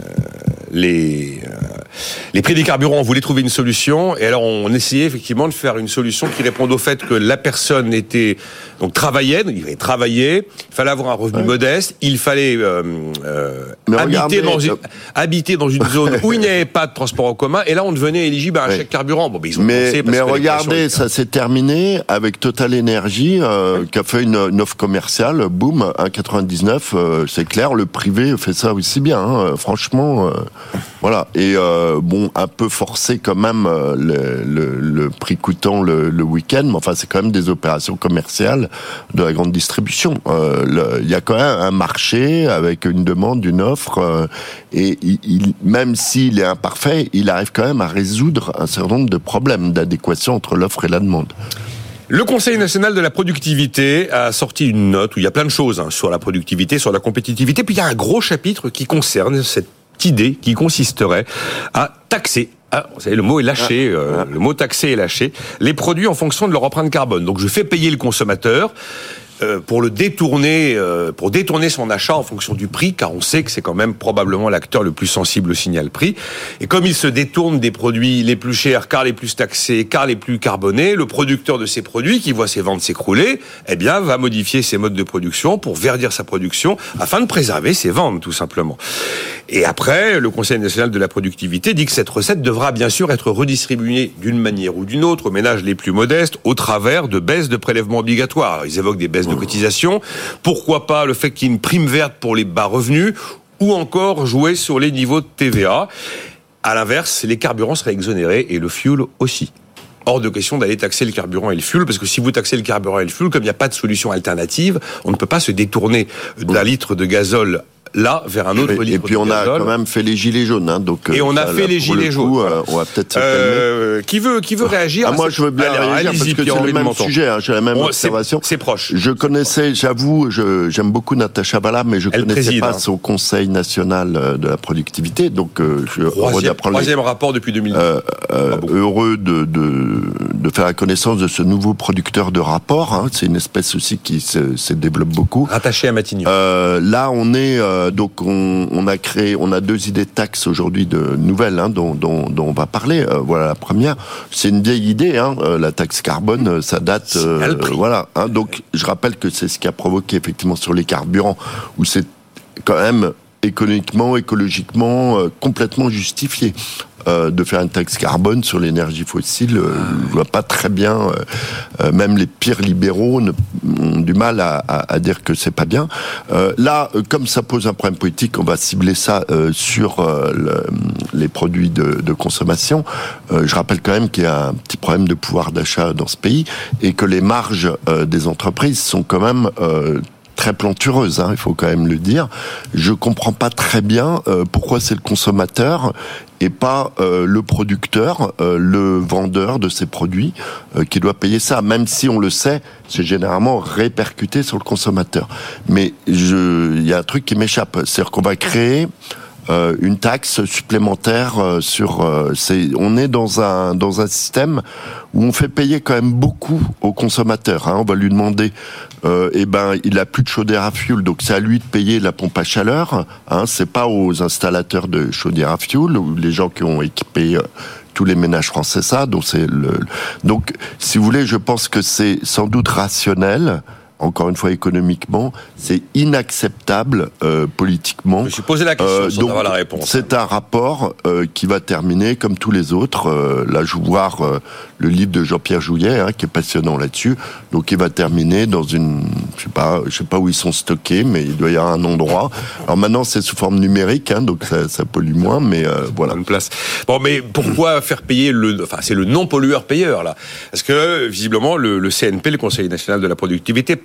les euh, les prix des carburants, on voulait trouver une solution, et alors on essayait effectivement de faire une solution qui réponde au fait que la personne était donc travaillait, il fallait travailler, il fallait avoir un revenu ouais. modeste, il fallait euh, euh, habiter, regardez, dans une, euh... habiter dans une zone où il n'y avait pas de transport en commun, et là on devenait éligible à un ouais. chèque carburant. Bon, ben, ils ont mais pensé parce mais que regardez, ça s'est terminé avec Total Energy euh, ouais. qui a fait une, une offre commerciale, boum, un virgule quatre-vingt-dix-neuf, euh, c'est clair, le privé fait ça aussi bien, hein, franchement, euh, voilà. Et euh, bon, un peu forcé quand même euh, le, le, le prix coûtant le, le week-end, mais enfin c'est quand même des opérations commerciales de la grande distribution. Euh, le, il y a quand même un marché avec une demande, une offre, euh, et il, il, même s'il est imparfait, il arrive quand même à résoudre un certain nombre de problèmes d'adéquation entre l'offre et la demande. Le Conseil national de la productivité a sorti une note où il y a plein de choses hein, sur la productivité, sur la compétitivité, puis il y a un gros chapitre qui concerne cette idée qui consisterait à taxer, ah, vous savez, le mot est lâché, euh, le mot taxer est lâché, les produits en fonction de leur empreinte carbone. Donc je fais payer le consommateur euh, pour le détourner, euh, pour détourner son achat en fonction du prix, car on sait que c'est quand même probablement l'acteur le plus sensible au signal prix. Et comme il se détourne des produits les plus chers, car les plus taxés, car les plus carbonés, le producteur de ces produits, qui voit ses ventes s'écrouler, eh bien, va modifier ses modes de production pour verdir sa production afin de préserver ses ventes, tout simplement. Et après, le Conseil national de la productivité dit que cette recette devra bien sûr être redistribuée d'une manière ou d'une autre aux ménages les plus modestes au travers de baisses de prélèvements obligatoires. Alors, ils évoquent des baisses de cotisations. Pourquoi pas le fait qu'il y ait une prime verte pour les bas revenus ou encore jouer sur les niveaux de T V A. À l'inverse, les carburants seraient exonérés et le fuel aussi. Hors de question d'aller taxer le carburant et le fuel, parce que si vous taxez le carburant et le fuel, comme il n'y a pas de solution alternative, on ne peut pas se détourner d'un litre de gazole là vers un autre et, litre et puis de on gazole. A quand même fait les gilets jaunes, hein, donc. Et on a ça, fait là, les gilets jaunes. Coup, euh, on va peut-être se euh, qui veut qui veut réagir? Ah, moi, je veux bien Alors, réagir parce que c'est le même sujet. Hein, j'ai la même on, observation. C'est, c'est proche. Je connaissais, j'avoue, je, j'aime beaucoup Natacha Valla, mais je Elle connaissais préside, pas hein. son Conseil national de la productivité, donc euh, je suis heureux d'apprendre. Troisième les... rapport depuis deux mille dix. Euh, euh, heureux de, de de faire la connaissance de ce nouveau producteur de rapports. Hein, c'est une espèce aussi qui se, se développe beaucoup. Rattaché à Matignon. Euh, là, on est euh, donc on, on a créé, on a deux idées de taxes aujourd'hui de nouvelles hein, dont, dont, dont on va parler. Euh, voilà la première. C'est une vieille idée. Hein, euh, la taxe carbone, ça date. Euh, voilà. Hein, donc, je rappelle que c'est ce qui a provoqué effectivement sur les carburants où c'est quand même économiquement, écologiquement euh, complètement justifié. Euh, de faire une taxe carbone sur l'énergie fossile, euh, je vois pas très bien. Euh, euh, même les pires libéraux ne, ont du mal à, à, à dire que c'est pas bien. Euh, là, euh, comme ça pose un problème politique, on va cibler ça euh, sur euh, le, les produits de, de consommation. Euh, je rappelle quand même qu'il y a un petit problème de pouvoir d'achat dans ce pays et que les marges euh, des entreprises sont quand même euh, très plantureuse, hein, il faut quand même le dire. Je comprends pas très bien euh, pourquoi c'est le consommateur et pas euh, le producteur, euh, le vendeur de ces produits euh, qui doit payer ça. Même si on le sait, c'est généralement répercuté sur le consommateur. Mais je, il y a un truc qui m'échappe, c'est-à-dire qu'on va créer euh, une taxe supplémentaire euh, sur. Euh, c'est, on est dans un dans un système où on fait payer quand même beaucoup au consommateur. Hein. On va lui demander, euh, eh ben, il a plus de chaudière à fioul, donc c'est à lui de payer la pompe à chaleur. Hein. C'est pas aux installateurs de chaudière à fioul ou les gens qui ont équipé euh, tous les ménages français ça. Donc c'est le. Donc, si vous voulez, je pense que c'est sans doute rationnel. Encore une fois, économiquement, c'est inacceptable euh, politiquement. Je me suis posé la question euh, sans donc, avoir la réponse. C'est un rapport euh, qui va terminer comme tous les autres. Euh, là, je vais voir euh, le livre de Jean-Pierre Jouyet, hein, qui est passionnant là-dessus. Donc, il va terminer dans une, je sais pas, je sais pas où ils sont stockés, mais il doit y avoir un endroit. Alors maintenant, c'est sous forme numérique, hein, donc ça, ça pollue moins, mais euh, voilà. Une place. Bon, mais pourquoi faire payer le, enfin, c'est le non pollueur payeur là, parce que visiblement le, le C N P, le Conseil national de la productivité,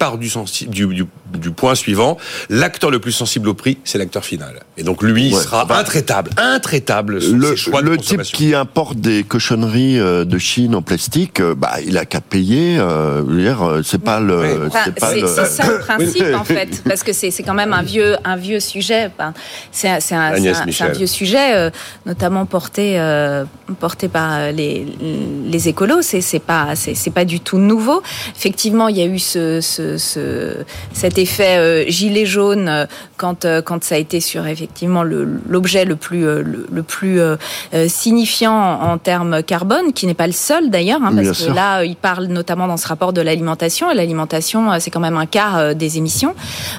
part du, sensi- du, du, du point suivant, l'acteur le plus sensible au prix, c'est l'acteur final. Et donc lui, il Ouais. sera Bah, intraitable, intraitable sur Le, ses choix de le type consommation. qui importe des cochonneries euh, de Chine en plastique, euh, bah il a qu'à payer. Euh, je veux dire, euh, c'est pas le, Oui. Enfin, c'est pas c'est, le. c'est ça le principe en fait, parce que c'est, c'est quand même un vieux, un vieux sujet. Enfin, c'est, un- c'est, un, c'est, Agnès un, c'est Michel. un vieux sujet, euh, notamment porté, euh, porté par les, les écolos. C'est, c'est pas, c'est, c'est pas du tout nouveau. Effectivement, il y a eu ce, ce, ce cet effet euh, gilet jaune euh, quand, euh, quand ça a été sur effectivement le, l'objet le plus, euh, le, le plus euh, euh, signifiant en, en termes carbone, qui n'est pas le seul d'ailleurs, hein, parce Bien que sûr. là, euh, il parle notamment dans ce rapport de l'alimentation, et l'alimentation, euh, c'est quand même un quart euh, des émissions.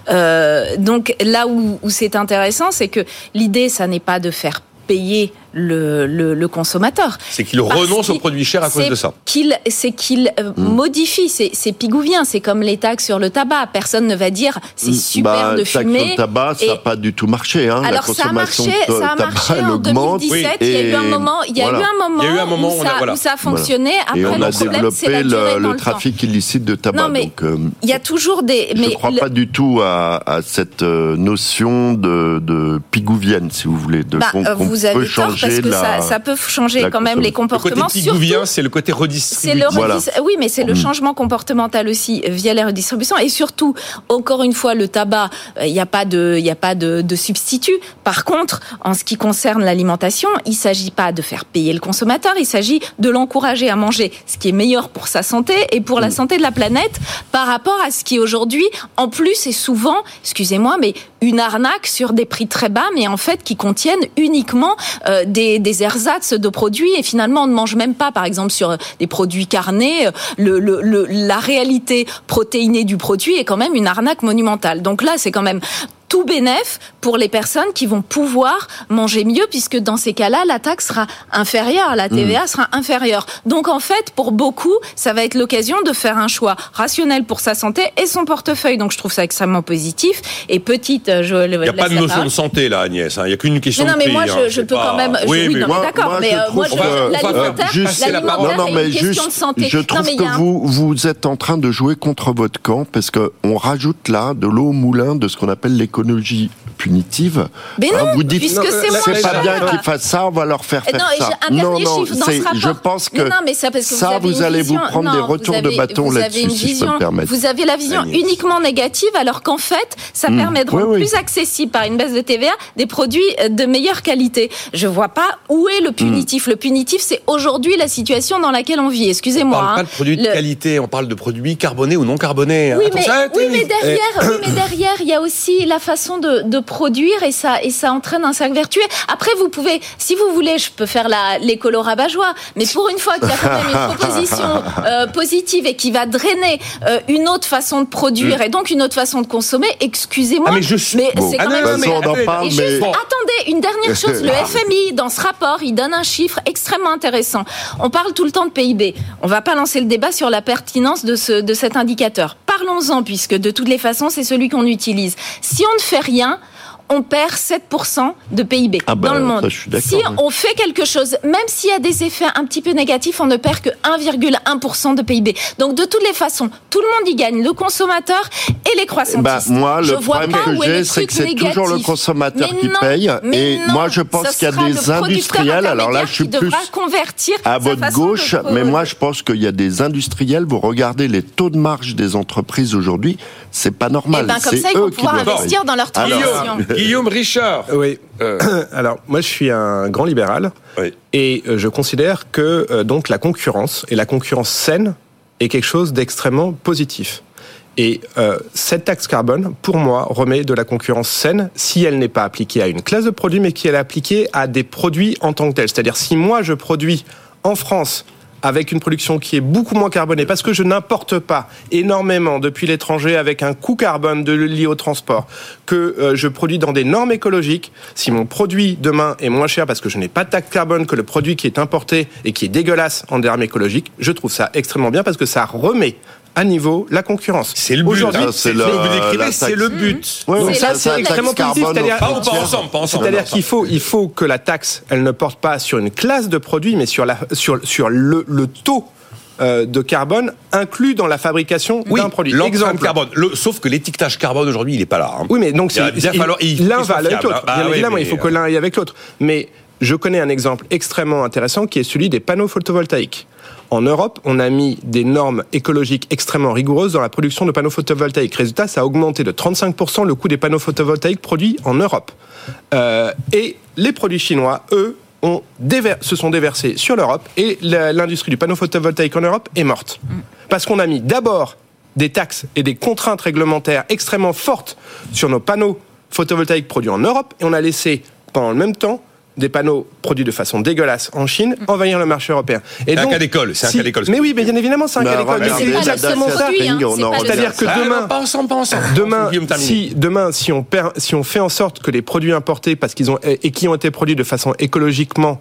Euh, donc là où, où c'est intéressant, c'est que l'idée, ça n'est pas de faire payer le, le, le consommateur. C'est qu'il Parce renonce qu'il- aux produits chers à cause c'est de ça. Qu'il, c'est qu'il euh, modifie, c'est, c'est pigouvien, c'est comme les taxes sur le tabac. Personne ne va dire c'est super Bah, de taxe sur fumer. le tabac, ça et- n'a pas du tout marché. Hein. La Alors ça a consommation marché, de ça a tabac, marché elle en augmente. deux mille dix-sept. Oui. Il y a eu un Et moment, il y a voilà. eu un moment, Il y a eu un moment où, où on ça, a- voilà. où ça a fonctionné. Après, Et on le a problème, c'est la développé durée le, dans le le temps. trafic illicite de tabac. Non, mais donc, euh, il y a toujours des. je ne Mais crois le- pas du tout à, à cette euh, notion de, de pigouvienne, si vous voulez, de bah, qu'on, euh, qu'on vous peut avez tort changer parce que la. ça, ça peut changer la quand même les Le côté comportements. pigouvien, c'est le côté C'est redistributif. le Voilà. redis- oui, mais c'est le Mm. changement comportemental aussi euh, via la redistribution, et surtout, encore une fois, le tabac, il n'y a pas de, il y a pas de, de substitut. Par contre, en ce qui concerne l'alimentation, il s'agit pas de faire payer le consommateur, il s'agit de l'encourager à manger ce qui est meilleur pour sa santé et pour la santé de la planète, par rapport à ce qui aujourd'hui, en plus, est souvent, excusez-moi, mais une arnaque sur des prix très bas, mais en fait qui contiennent uniquement euh, des, des ersatz de produits, et finalement on ne mange même pas, par exemple sur des produits carnés, le, le, le, la réalité protéinée du produit est quand même une arnaque monumentale. Donc là, c'est quand même tout bénef pour les personnes qui vont pouvoir manger mieux, puisque dans ces cas-là, la taxe sera inférieure, la T V A sera inférieure. Donc en fait, pour beaucoup, ça va être l'occasion de faire un choix rationnel pour sa santé et son portefeuille. Donc je trouve ça extrêmement positif. Et petite, je le Il n'y a pas de notion de santé là, Agnès. Il n'y a qu'une question Mais non, de mais prix. moi, hein. je, je C'est peux pas- quand même. je- Oui, oui, mais non, moi- mais d'accord. moi, mais je euh, moi, trouve je, que- l'alimentaire, euh, juste- l'alimentaire Non, non, est mais une juste, question de santé. je Non, trouve mais il y a que un- vous, vous êtes en train de jouer contre votre camp, parce que on rajoute là de l'eau au moulin de ce qu'on appelle l'écologie punitive. Mais Hein, non, vous dites, puisque non, c'est là, moins c'est pas cher. bien qu'ils fassent ça, on va leur faire faire Non, et ça. j'ai un dernier non, non, chiffre dans c'est- ce rapport. je pense que Mais non, mais ça, parce que ça, vous, avez vous une allez vision- vous prendre non, des retours vous avez- de bâton vous avez là-dessus, une si je peux vision- me permettre. Vous avez la vision Agnès. uniquement négative, alors qu'en fait, ça Mmh. permet de rendre Oui, oui. plus accessible par une baisse de T V A des produits de meilleure qualité. Je vois pas où est le punitif. Le punitif, c'est aujourd'hui la situation dans laquelle on vit. On Excusez-moi. parle hein. pas de produits de Le- qualité, on parle de produits carbonés ou non carbonés. Oui, Attends, mais, ça, oui, t'es- mais derrière, oui, mais derrière, il y a aussi la façon de, de produire, et ça, et ça entraîne un cercle vertueux. Après, vous pouvez, si vous voulez, je peux faire la, l'écolo rabat-joie, mais pour une fois qu'il y a quand même une proposition euh, positive et qui va drainer euh, une autre façon de produire et donc une autre façon de consommer, excusez-moi, Ah, mais je suis- mais Bon, c'est Ah quand non, même... non, de toute mais façon, on en attendez, parle, Et juste, mais Bon. attendez, une dernière chose, le F M I, dans ce rapport, il donne un chiffre extrêmement intéressant. On parle tout le temps de P I B. On va pas lancer le débat sur la pertinence de, ce, de cet indicateur. Parlons-en, puisque de toutes les façons, c'est celui qu'on utilise. Si on ne fait rien, on perd sept pour cent de P I B Ah bah, dans le ça, monde. je suis d'accord, Si ouais. on fait quelque chose, même s'il y a des effets un petit peu négatifs, on ne perd que un virgule un pour cent de P I B. Donc de toutes les façons, tout le monde y gagne, le consommateur et les croissantistes. Bah, moi, le Je vois problème pas que où est j'ai, le c'est truc que c'est négatif. toujours le consommateur Mais qui non, paye. mais Et non, moi, je pense ce qu'il y a sera des le producteur industriels. Alors là, je suis intermédiaire plus qui devra convertir à sa votre façon de gauche, pro- mais moi, je pense qu'il y a des industriels. Vous regardez les taux de marge des entreprises aujourd'hui, c'est pas normal. Eh ben, comme c'est ça, ils vont eux qui pouvoir doivent investir payer. dans leur Alors, transition. Guillaume, Guillaume Richard. Oui. Euh, Alors, moi, je suis un grand libéral. oui. Et euh, je considère que euh, donc la concurrence, et la concurrence saine, est quelque chose d'extrêmement positif. Et euh, cette taxe carbone, pour moi, remet de la concurrence saine si elle n'est pas appliquée à une classe de produits, mais qu'elle est appliquée à des produits en tant que tels. C'est-à-dire, si moi, je produis en France avec une production qui est beaucoup moins carbonée, parce que je n'importe pas énormément depuis l'étranger avec un coût carbone de, lié au transport, que euh, je produis dans des normes écologiques, si mon produit demain est moins cher parce que je n'ai pas de taxe carbone que le produit qui est importé et qui est dégueulasse en termes écologiques, je trouve ça extrêmement bien parce que ça remet à niveau la concurrence. C'est le but. Aujourd'hui, hein, c'est c'est le- ce que vous la décrivez, taxe. c'est le but. Ouais, Donc ouais, ça, la c'est taxe extrêmement positif. carbone C'est-à-dire- Pas, entière. pas ensemble, pas ensemble. C'est-à-dire pas qu'il faut, il faut que la taxe, elle ne porte pas sur une classe de produits, mais sur, la, sur, sur le, le taux euh, de carbone inclus dans la fabrication oui, d'un produit. L'empreinte Exemple. carbone. Le, sauf que l'étiquetage carbone aujourd'hui, il n'est pas là. Hein. Oui, mais donc il c'est, bien il, falloir, il, l'un il va avec l'autre. Ah, Bien oui, évidemment, mais, il faut que l'un aille avec l'autre. Mais je connais un exemple extrêmement intéressant qui est celui des panneaux photovoltaïques. En Europe, on a mis des normes écologiques extrêmement rigoureuses dans la production de panneaux photovoltaïques. Résultat, ça a augmenté de trente-cinq pour cent le coût des panneaux photovoltaïques produits en Europe. Euh, et les produits chinois, eux, ont déver- se sont déversés sur l'Europe et la, l'industrie du panneau photovoltaïque en Europe est morte. Parce qu'on a mis d'abord des taxes et des contraintes réglementaires extrêmement fortes sur nos panneaux photovoltaïques produits en Europe et on a laissé, pendant le même temps, des panneaux produits de façon dégueulasse en Chine envahir le marché européen. Et c'est donc, un cas d'école, c'est un si, cas d'école. Mais oui, mais bien évidemment, c'est un Mais cas d'école. Mais regardez, c'est pas le exactement seul ça. produit, hein, c'est pas le C'est-à-dire que Ah, demain, non, pas ensemble, pas ensemble. demain, Guillaume, termine. si demain, si on perd, si on fait en sorte que les produits importés, parce qu'ils ont et qui ont été produits de façon écologiquement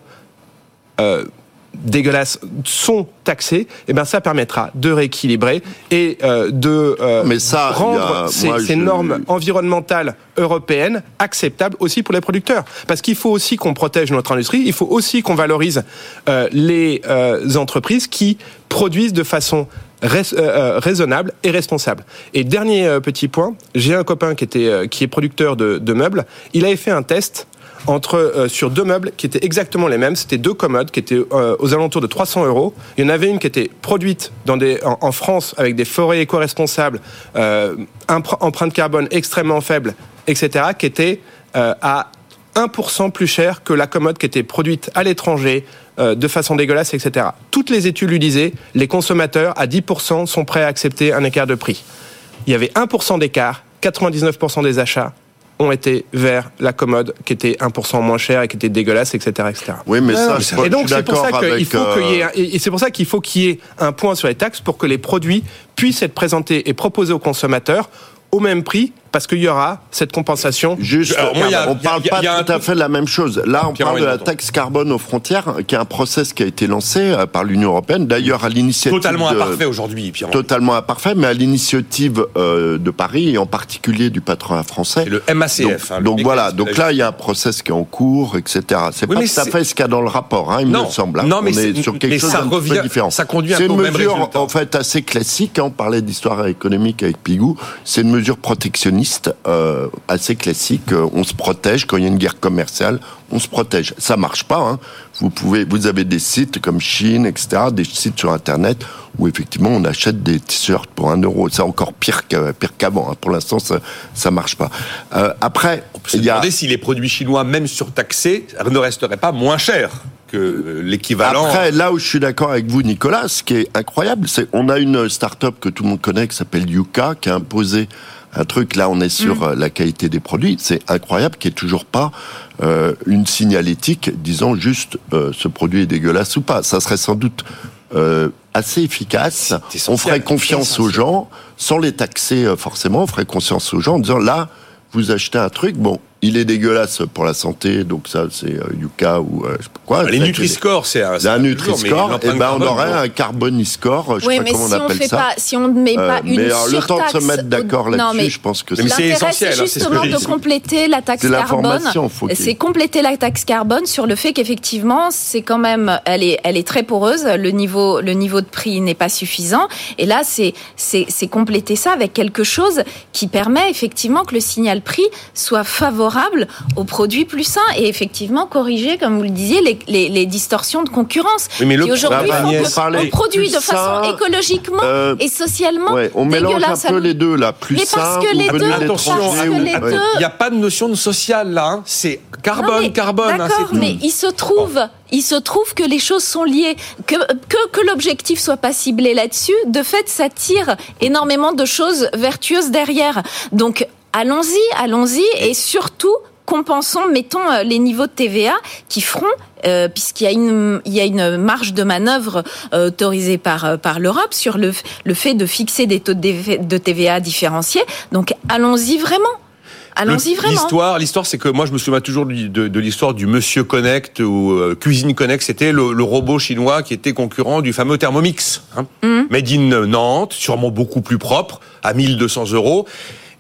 euh, dégueulasses, sont taxés, et ben ça permettra de rééquilibrer et euh, de euh, Mais ça, rendre il y a- ces, moi, ces je- normes environnementales européennes acceptables aussi pour les producteurs. Parce qu'il faut aussi qu'on protège notre industrie, il faut aussi qu'on valorise euh, les euh, entreprises qui produisent de façon rais- euh, raisonnable et responsable. Et dernier euh, petit point, j'ai un copain qui était euh, qui est producteur de, de meubles. Il avait fait un test entre euh, sur deux meubles qui étaient exactement les mêmes. C'était deux commodes qui étaient euh, aux alentours de trois cents euros. Il y en avait une qui était produite dans des, en, en France avec des forêts éco-responsables, euh, impr- empreinte carbone extrêmement faible, et cetera, qui était euh, à un pour cent plus cher que la commode qui était produite à l'étranger, euh, de façon dégueulasse, et cetera. Toutes les études lui disaient, les consommateurs à dix pour cent sont prêts à accepter un écart de prix. Il y avait un pour cent d'écart, quatre-vingt-dix-neuf pour cent des achats ont été vers la commode qui était un pour cent moins chère et qui était dégueulasse, et cetera, et cetera. Oui, mais ça, mais je, ça- je Et donc suis c'est pour d'accord ça qu'il avec, faut qu'il y ait, euh, un- et c'est pour ça qu'il faut qu'il y ait un point sur les taxes pour que les produits puissent être présentés et proposés aux consommateurs au même prix, parce qu'il y aura cette compensation. Juste, Alors, moi, il y a- on parle il y a- pas il y a un tout à truc- fait de la même chose. Là, on Pierre parle de la Henry, taxe carbone aux frontières, qui est un process qui a été lancé euh, par l'Union européenne, d'ailleurs à l'initiative Totalement de- imparfait aujourd'hui, Pierre. totalement imparfait, mais à l'initiative euh, de Paris et en particulier du patronat français. C'est le M A C F. Donc, hein, le donc voilà, mécanisme de donc la là il y a un process qui est en cours, et cetera. C'est Oui, pas mais tout à c'est- fait ce qu'il y a dans le rapport, hein, il Non, me semble. hein. non, mais on est, c'est- sur quelque mais chose ça d'un petit revient- peu différent. ça conduit un C'est peu une au même mesure résultat. en fait assez classique. hein, on parlait d'histoire économique avec Pigou. C'est une mesure protectionniste euh, assez classique. Euh, On se protège quand il y a une guerre commerciale. On se protège. Ça marche pas. Hein. Vous pouvez, vous avez des sites comme Chine, et cetera, des sites sur Internet où effectivement on achète des t-shirts pour un euro. C'est encore pire qu'à- pire qu'avant. Hein. Pour l'instant, ça ça marche pas. Euh, après, On peut se il y a demander si les produits chinois, même surtaxés, ne resteraient pas moins chers que l'équivalent. Après, là où je suis d'accord avec vous, Nicolas, ce qui est incroyable, c'est on a une start-up que tout le monde connaît qui s'appelle Yuka, qui a imposé un truc. Là, on est sur Mm. euh, la qualité des produits. C'est incroyable qu'il n'y ait toujours pas euh, une signalétique disant juste euh, ce produit est dégueulasse ou pas. Ça serait sans doute euh, assez efficace. C'est essentiel. On ferait confiance C'est aux essentiel. gens, sans les taxer euh, forcément. On ferait confiance aux gens en disant là, vous achetez un truc, bon, il est dégueulasse pour la santé, donc ça c'est euh, Yuka ou euh, je sais pas quoi. Les Faites- Nutri-Score, c'est un, c'est un toujours, mais Nutri-Score, et l'empreinte ben on carbone, aurait bon. un Carboni-Score, je Oui, sais pas mais comment si on on appelle fait ça. pas, si on ne met Euh, pas une mais alors, le temps de se surtaxe mettre d'accord au- non, là-dessus, mais je pense que Mais Ce c'est qui m'intéresse, essentiel, c'est hein, c'est ce que justement je de dis. compléter la taxe C'est carbone. l'information, faut qu'il y ait. C'est compléter la taxe carbone sur le fait qu'effectivement, c'est quand même, elle est, elle est très poreuse. Le niveau, le niveau de prix n'est pas suffisant. Et là, c'est, c'est, c'est compléter ça avec quelque chose qui permet effectivement que le signal prix soit favorable aux produits plus sains et effectivement corriger, comme vous le disiez, les, les, les distorsions de concurrence Oui, mais le qui aujourd'hui Bah, font Agnès, que parlez on produit plus de façon sain, écologiquement euh, et socialement Ouais, on mélange un dégueulasse. peu les deux là, plus Mais parce sain que ou les venu deux- de Attention, l'étranger, parce que ou- les ouais. deux- il n'y a pas de notion de social là. hein. C'est carbone, Non, mais carbone. hein, D'accord, c'est tout. mais il se trouve, il se trouve que les choses sont liées, que que, que l'objectif soit pas ciblé là-dessus. De fait, ça tire énormément de choses vertueuses derrière. Donc allons-y, allons-y, et surtout compensons, mettons euh, les niveaux de T V A qui feront. Euh, puisqu'il y a une il y a une marge de manœuvre euh, autorisée par euh, par l'Europe sur le le fait de fixer des taux de de T V A différenciés. Donc allons-y vraiment. Allons-y Le- vraiment. L'histoire, l'histoire, c'est que moi, je me souviens toujours du- de, de l'histoire du Monsieur Connect ou euh, Cuisine Connect. C'était le, le robot chinois qui était concurrent du fameux Thermomix, hein, Mmh. made in Nantes, sûrement beaucoup plus propre, à mille deux cents euros.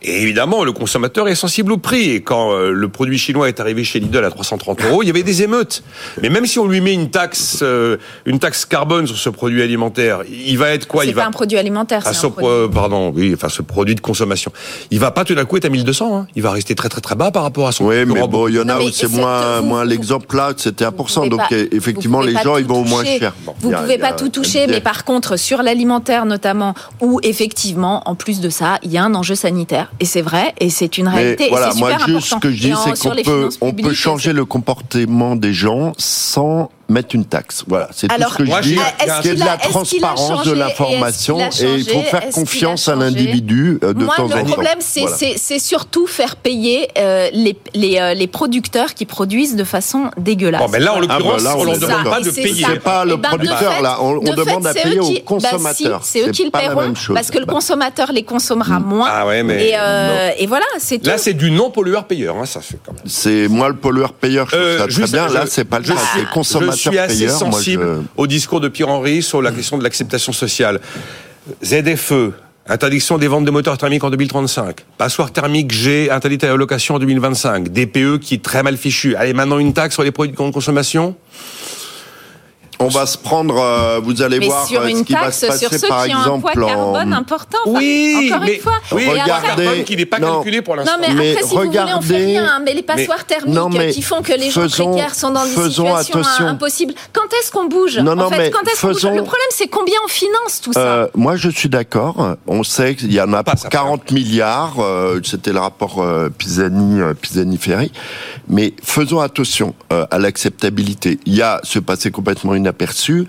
Et évidemment, le consommateur est sensible au prix. Et quand euh, le produit chinois est arrivé chez Lidl à trois cent trente euros, il y avait des émeutes. Mais même si on lui met une taxe, euh, une taxe carbone sur ce produit alimentaire, il va être quoi? C'est il pas va... un produit alimentaire, ah, c'est ce un produit. pro... Pardon, oui, enfin ce produit de consommation. Il va pas tout d'un coup être à mille deux cents. Hein. Il va rester très très très bas par rapport à son. Oui, mais bon, il y en a Non, où c'est c'est- moins, vous- moins vous- l'exemple là, c'était un pour cent. Donc pas- effectivement, vous les pouvez gens pas ils tout vont au moins toucher. cher. Vous Il y a- pouvez il y pas a tout un toucher, biais. mais par contre, sur l'alimentaire notamment, où effectivement, en plus de ça, il y a un enjeu sanitaire. Et c'est vrai, et c'est une Mais réalité, voilà, et c'est moi super juste important. ce que je dis, Et en- c'est sur qu'on les peut, finances on peut publiques, changer c'est- le comportement des gens sans mettre une taxe. Voilà, c'est tout Alors, ce que je moi, dis. j'ai- est-ce Qu'il y ait de qu'il la a- est-ce qu'il a transparence changé de et l'information est-ce qu'il a et il faut changé faire Est-ce qu'il a confiance à changé l'individu euh, de Moi, temps en temps. le problème, c'est, Voilà. c'est, c'est surtout faire payer euh, les, les, euh, les producteurs qui produisent de façon dégueulasse. Bon, mais là, en Voilà. l'occurrence, Ah, bah, là, on on leur est demande d'accord. pas de Et c'est payer. ça. C'est pas le Eh ben, de producteur, fait- là. On, on de fait, demande à c'est payer eux aux qui- bah, consommateurs. si, c'est eux qui le pas la paieront, même chose. parce que le Bah, consommateur les consommera moins. Ah ouais, mais Et, euh, et voilà, c'est tout. là, c'est du non pollueur-payeur. Hein, ça fait quand même. C'est moi le pollueur-payeur, je trouve Euh, ça très juste, bien. Là, je- c'est pas le je cas. suis- C'est consommateur Je suis assez payeur. Moi, sensible je... au discours de Pierre-Henry sur la question de l'acceptation sociale. Z F E, interdiction des ventes de moteurs thermiques en deux mille trente-cinq. Passoire thermique G, interdite à la location en deux mille vingt-cinq. D P E qui est très mal fichu. Allez, maintenant une taxe sur les produits de grande consommation. On va se prendre, euh, vous allez Mais voir sur euh, ce une qui va taxe se passer sur ceux par qui ont un exemple poids en... carbone important. Enfin, Oui, encore mais- une fois. oui, Et regardez- après- carbone qui n'est pas non. calculé pour Non, l'instant. mais, Mais après, si vous voulez, on fait regardez- rien. hein, Mais les passoires thermiques non, mais qui font que les gens faisons- précaires sont dans des faisons situations attention. impossibles. Quand est-ce qu'on bouge Non, non, en fait, mais quand est-ce qu'on bouge faisons- Le problème, c'est combien on finance tout ça. Euh, moi, je suis d'accord. On sait qu'il y en a Pas pour ça, quarante milliards. euh, C'était le rapport euh, Pisani, euh, Pisani-Ferry. Mais faisons attention euh, à l'acceptabilité. Il y a ce passé complètement inaperçu.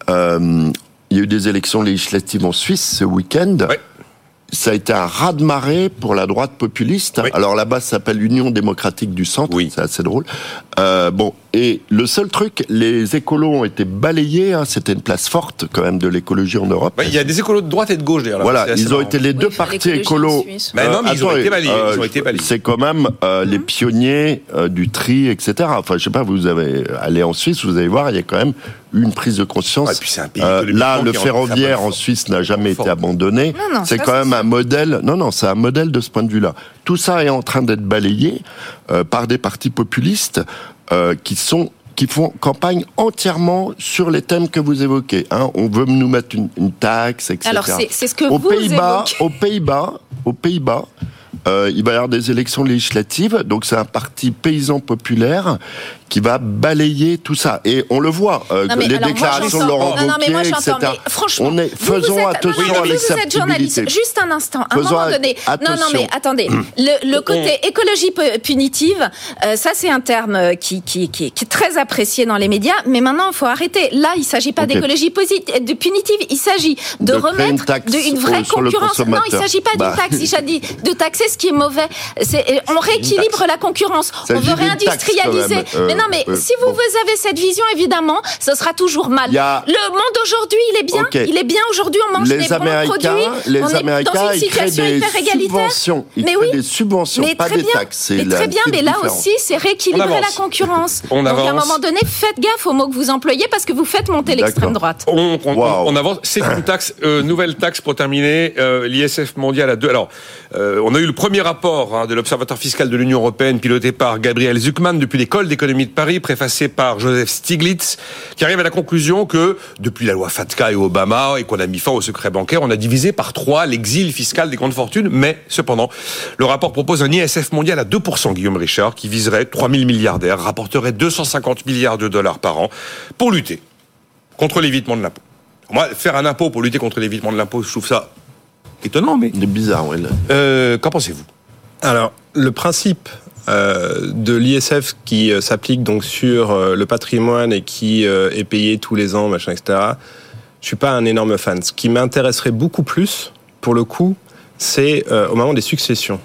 Euh, il y a eu des élections législatives en Suisse ce week-end. Ouais. Ça a été un raz-de-marée pour la droite populiste. Oui. Alors là-bas, ça s'appelle l'Union démocratique du centre. Oui. C'est assez drôle. Euh, bon, et le seul truc, les écolos ont été balayés. Hein, c'était une place forte quand même de l'écologie en Europe. Ouais, il y a des écolos de droite et de gauche d'ailleurs. là. Voilà, C'est assez ils ont marrant. été les deux enfin, partis l'écologie en écolos. Suisse. Mais non, mais ils ont attendez, été balayés, ils ont été balayés. C'est quand même euh, les pionniers euh, du tri, et cetera. Enfin, je sais pas, vous avez allé en Suisse, vous allez voir, il y a quand même eu une prise de conscience. Ouais, et puis c'est un pays Euh, là, économiquement le qui est en ferroviaire très bonne en Suisse n'a jamais forme. été abandonné. Non, non, c'est ça, quand c'est même sûr. un modèle. Non, non, c'est un modèle de ce point de vue-là. Tout ça est en train d'être balayé euh, par des partis populistes euh, qui sont qui font campagne entièrement sur les thèmes que vous évoquez. Hein. On veut nous mettre une, une taxe, et cetera. Alors, c'est, c'est ce que Aux vous Pays-Bas, évoquez. aux Pays-Bas, aux Pays-Bas, euh, il va y avoir des élections législatives. Donc c'est un parti paysan populaire qui va balayer tout ça. Et on le voit, euh, Non, mais les alors, moi, déclarations de j'entends- Laurent non, non, mais moi, Wauquiez, et j'entends, cetera. mais franchement, on est, vous, faisons vous êtes, attention non, non, à mais vous, vous êtes journaliste. l'acceptabilité. Juste un instant. À un Faisons moment donné. Non, non, attention. mais attendez. Le, le côté écologie pu- punitive, euh, ça, c'est un terme euh, qui, qui, qui, qui est très apprécié dans les médias. Mais maintenant, il faut arrêter. Là, il ne s'agit pas Ok. d'écologie posit- de punitive. Il s'agit de, De créer remettre une taxe de, une vraie au- sur le concurrence. Non, il ne consommateur. s'agit pas Bah. d'une taxe. Il s'agit de taxer ce qui est mauvais. C'est, on rééquilibre la concurrence. Il On s'agit veut d'une taxe, réindustrialiser. quand même. Euh, mais non, mais euh, si vous, bon. vous avez cette vision, évidemment, ce sera toujours mal. Il y a- Le monde aujourd'hui, il est bien. Ok. Il est bien aujourd'hui. On mange des Les bons Américains, produits. les on est Américains, dans une ils créent situation des hyper égalitaire. subventions. Ils Mais créent oui. des subventions, Mais pas très des bien. taxes. C'est Mais la très bien, petite mais là différence. aussi, c'est rééquilibrer On la avance. concurrence. On Donc à un avance. moment donné, faites gaffe aux mots que vous employez parce que vous faites monter l'extrême D'accord. droite. On, on, Wow. on avance. C'est une taxe, euh, nouvelle taxe pour terminer. Euh, L'I S F mondial à deux. Alors, euh, on a eu le premier rapport hein, de l'Observatoire fiscal de l'Union européenne, piloté par Gabriel Zuckman depuis l'École d'économie de Paris, préfacé par Joseph Stiglitz, qui arrive à la conclusion que depuis la loi FATCA et Obama et qu'on a mis fin au secret bancaire, on a divisé par trois l'exil fiscal des grandes fortunes. Mais cependant, le rapport propose un I S F mondial à deux pour cent, Guillaume Richard, qui viserait trois mille milliardaires, rapporterait deux cent cinquante milliards de dollars par an pour lutter contre l'évitement de l'impôt. Moi, faire un impôt pour lutter contre l'évitement de l'impôt, je trouve ça étonnant, mais C'est bizarre, ouais. là. euh, qu'en pensez-vous? Alors, le principe euh, de l'I S F qui euh, s'applique donc sur euh, le patrimoine et qui euh, est payé tous les ans, machin, et cetera. Je suis pas un énorme fan. Ce qui m'intéresserait beaucoup plus, pour le coup, c'est euh, au moment des successions,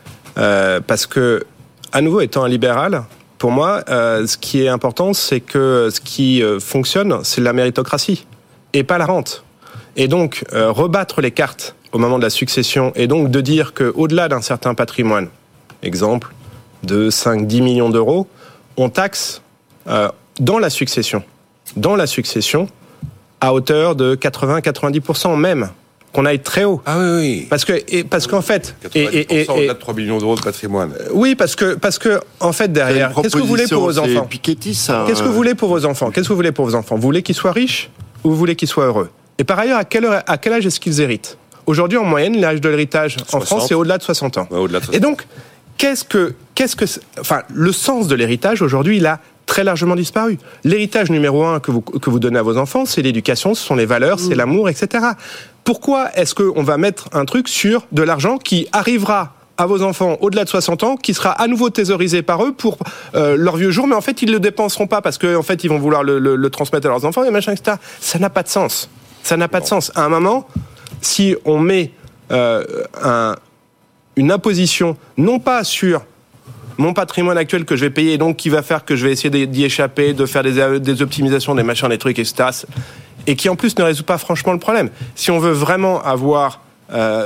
euh, parce que, à nouveau, étant un libéral, pour moi, euh, ce qui est important, c'est que ce qui euh, fonctionne, c'est la méritocratie et pas la rente. Et donc, euh, rebattre les cartes au moment de la succession et donc de dire qu'au-delà d'un certain patrimoine, exemple de cinq à dix millions d'euros, on taxe euh, dans la succession, dans la succession, à hauteur de quatre-vingts à quatre-vingt-dix pour cent même, qu'on aille très haut. Ah oui, oui. Parce que, et, parce qu'en fait, et, et, et, au-delà de trois millions d'euros de patrimoine. Oui, parce que, parce que, en fait, derrière, qu'est-ce que vous voulez pour vos enfants? Piketty, ça. Qu'est-ce que vous voulez pour vos enfants? Qu'est-ce que vous voulez pour vos enfants? Vous voulez qu'ils soient riches ou vous voulez qu'ils soient heureux? Et par ailleurs, à quelle heure, à quel âge est-ce qu'ils héritent? Aujourd'hui, en moyenne, l'âge de l'héritage en France, c'est au-delà de soixante ans. Ouais, au-delà de soixante. Et donc, qu'est-ce que, qu'est-ce que, enfin, le sens de l'héritage aujourd'hui, il a très largement disparu. L'héritage numéro un que vous, que vous donnez à vos enfants, c'est l'éducation, ce sont les valeurs, mmh. c'est l'amour, et cetera. Pourquoi est-ce qu'on va mettre un truc sur de l'argent qui arrivera à vos enfants au-delà de soixante ans, qui sera à nouveau thésaurisé par eux pour euh, leur vieux jour, mais en fait, ils ne le dépenseront pas parce qu'en en fait, ils vont vouloir le, le, le transmettre à leurs enfants, et machin, et cetera. Ça n'a pas de sens. Ça n'a pas non. de sens. À un moment, si on met euh, un, une imposition, non pas sur mon patrimoine actuel que je vais payer, donc qui va faire que je vais essayer d'y échapper, de faire des, des optimisations, des machins, des trucs, et cetera, et qui en plus ne résout pas franchement le problème. Si on veut vraiment avoir euh,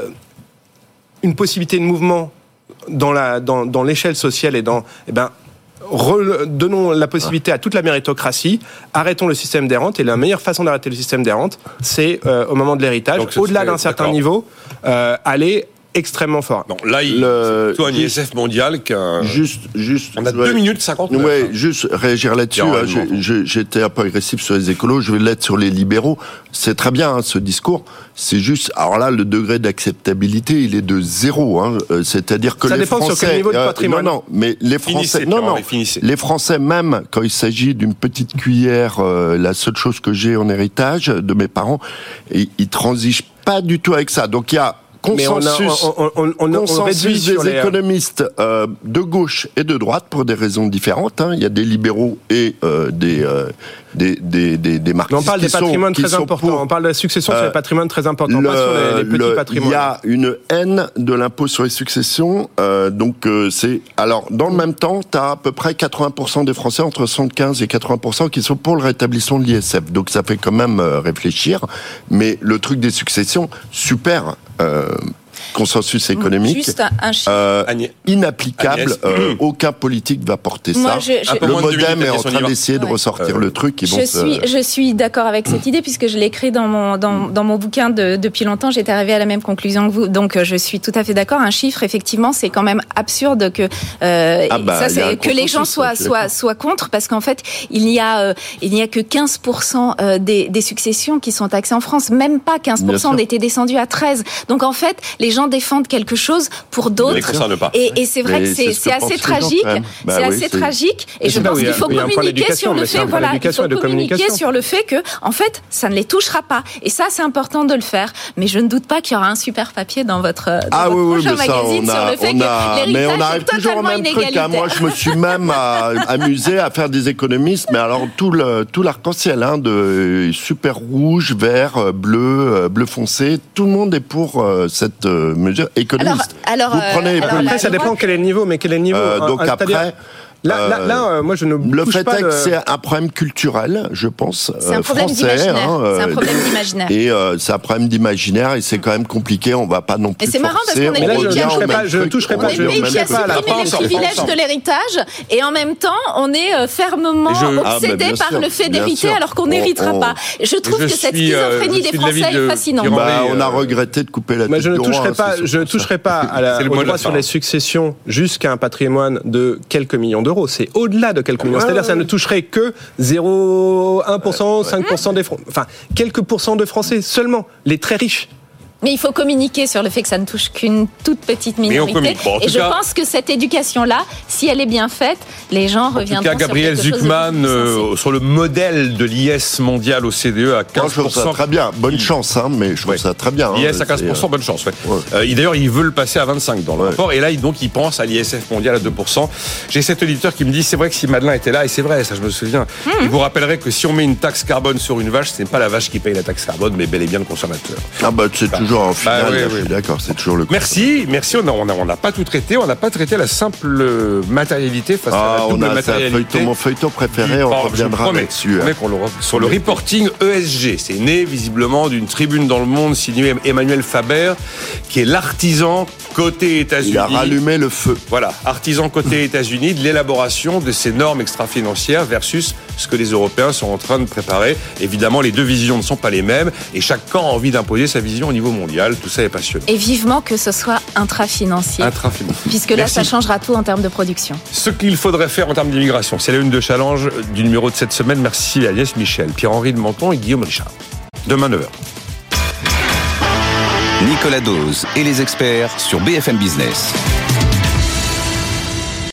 une possibilité de mouvement dans, la, dans, dans l'échelle sociale et dans... Eh ben, redonnons la possibilité à toute la méritocratie, arrêtons le système des rentes, et la meilleure façon d'arrêter le système des rentes, c'est euh, au moment de l'héritage, donc, au-delà d'un certain d'accord. niveau, euh, aller extrêmement fort. Non, là, il le, c'est un I S F mondial qu'un... Juste, juste... On a ouais, deux minutes cinquante-neuf. Ouais, juste réagir là-dessus. Là, j'ai, j'ai, j'étais un peu agressif sur les écolos, je vais l'être sur les libéraux. C'est très bien, hein, ce discours. C'est juste... Alors là, le degré d'acceptabilité, il est de zéro. Hein. C'est-à-dire que ça les dépend Français... sur quel niveau de patrimoine. Euh, non, non, mais les Français... Finissez, non, non. finissez. Les Français, même quand il s'agit d'une petite cuillère, euh, la seule chose que j'ai en héritage de mes parents, ils, ils transigent pas du tout avec ça. Donc il y a... Consensus, on, a, on, on, on, consensus on des les... économistes euh, de gauche et de droite pour des raisons différentes. Hein. Il y a des libéraux et euh, des, euh, des, des, des, des marxistes. On parle des patrimoines très importants. Pour, on parle de la succession euh, sur les patrimoines très importants, le, pas sur les, les petits le, patrimoines. Il y a une haine de l'impôt sur les successions. Euh, donc euh, c'est alors dans le même temps, tu as à peu près quatre-vingts pour cent des Français entre soixante-quinze et quatre-vingts pour cent qui sont pour le rétablissement de l'I S F. Donc ça fait quand même euh, réfléchir. Mais le truc des successions, super. Euh, consensus économique Juste un, un euh, inapplicable. Euh, aucun politique va porter Moi, ça. Je, je... Le Modem est en train d'essayer de ouais. ressortir euh, le truc. Et bon, je, suis, je suis d'accord avec cette idée puisque je l'ai écrit dans mon, dans, dans mon bouquin de, depuis longtemps. J'étais arrivée à la même conclusion que vous. Donc je suis tout à fait d'accord. Un chiffre, effectivement, c'est quand même absurde que, euh, ah bah, ça, c'est, que les gens soient, soient, soient contre parce qu'en fait, il n'y a, euh, il n'y a que quinze pour cent des, des successions qui sont taxées en France. Même pas quinze pour cent, on était descendu à treize. Donc en fait, les gens défendent quelque chose pour d'autres. Et, et c'est vrai mais que c'est, c'est, c'est assez tragique. Bah c'est oui, assez c'est... tragique. Et, et je pense qu'il faut communiquer sur le fait, voilà, il faut communiquer sur le fait que, en fait, ça ne les touchera pas. Et ça, c'est important de le faire. Mais je ne doute pas qu'il y aura un super papier dans votre, dans ah votre oui, prochain oui, magazine ça, sur a, le fait a, que l'héritage on arrive est totalement inégalitaire. Moi, je me suis même amusé à faire des économistes, mais alors tout le tout l'arc-en-ciel, hein, de super rouge, vert, bleu, bleu foncé, tout le monde est pour cette mesure économiste. Alors, alors, vous prenez alors, après, ça dépend quel est le niveau, mais quel est le niveau. Euh, donc après. Là, là, là euh, moi, je ne le touche fait pas est de... que c'est un problème culturel, je pense. C'est un euh, problème français, d'imaginaire. Hein, euh, c'est un problème d'imaginaire. Et euh, c'est un problème d'imaginaire, et c'est quand même compliqué. On va pas non plus. Et c'est marrant parce qu'on est mais là, pays je ne toucherai pas. Je ne toucherai pas. On est pays qui a supprimé les privilèges de l'héritage, et en même temps, on est fermement obsédé ah, par sûr, le fait d'hériter, alors qu'on n'héritera pas. Je trouve que cette schizophrénie des Français est fascinante. On a regretté de couper la tête. Je ne toucherai pas. Je ne toucherai pas au droit sur les successions jusqu'à un patrimoine de quelques millions d'euros. C'est au-delà de quelques millions. C'est-à-dire, ça ne toucherait que zéro virgule un pour cent, cinq pour cent des Français. Enfin, quelques pourcents de Français seulement, les très riches. Mais il faut communiquer sur le fait que ça ne touche qu'une toute petite minorité. Bon, et je cas, pense que cette éducation-là, si elle est bien faite, les gens reviendront. En tout cas, Gabriel Zucman, euh, sur le modèle de l'I S mondial au C D E à quinze pour cent. Moi, je trouve ça très bien. Bonne chance, hein, mais je trouve ouais. ça très bien. L'I S hein, à quinze pour cent, bonne chance. Ouais. Ouais. Euh, d'ailleurs, ils veulent le passer à vingt-cinq dans le ouais. rapport. Et là, donc, ils pensent à l'I S F mondial à deux pour cent. J'ai cet auditeur qui me dit, c'est vrai que si Madeleine était là, et c'est vrai, ça je me souviens, mmh. il vous rappellerait que si on met une taxe carbone sur une vache, ce n'est pas la vache qui paye la taxe carbone, mais bel et bien le consommateur. Ah bah, c'est enfin, toujours un final. Bah, ouais, oui. D'accord, c'est toujours le coup. Merci, merci. On n'a on a, on a pas tout traité. On n'a pas traité la simple matérialité face ah, à la double on a matérialité. Feuilleton, mon feuilleton préféré, on reviendra là-dessus. Hein. Pour le, sur le reporting E S G. C'est né visiblement d'une tribune dans le monde signée Emmanuel Faber, qui est l'artisan côté États-Unis. Il a rallumé le feu. Voilà, artisan côté États-Unis de l'élaboration de ces normes extra-financières versus ce que les Européens sont en train de préparer. Évidemment, les deux visions ne sont pas les mêmes et chaque camp a envie d'imposer sa vision au niveau mondial. mondiale. Tout ça est passionnant. Et vivement que ce soit intra-financier. Intra-financier. Puisque là, Merci. ça changera tout en termes de production. Ce qu'il faudrait faire en termes d'immigration, c'est la une de Challenge du numéro de cette semaine. Merci à Agnès Michel, Pierre-Henri de Menton et Guillaume Richard. Demain neuf heures. Nicolas Dose et les experts sur B F M Business.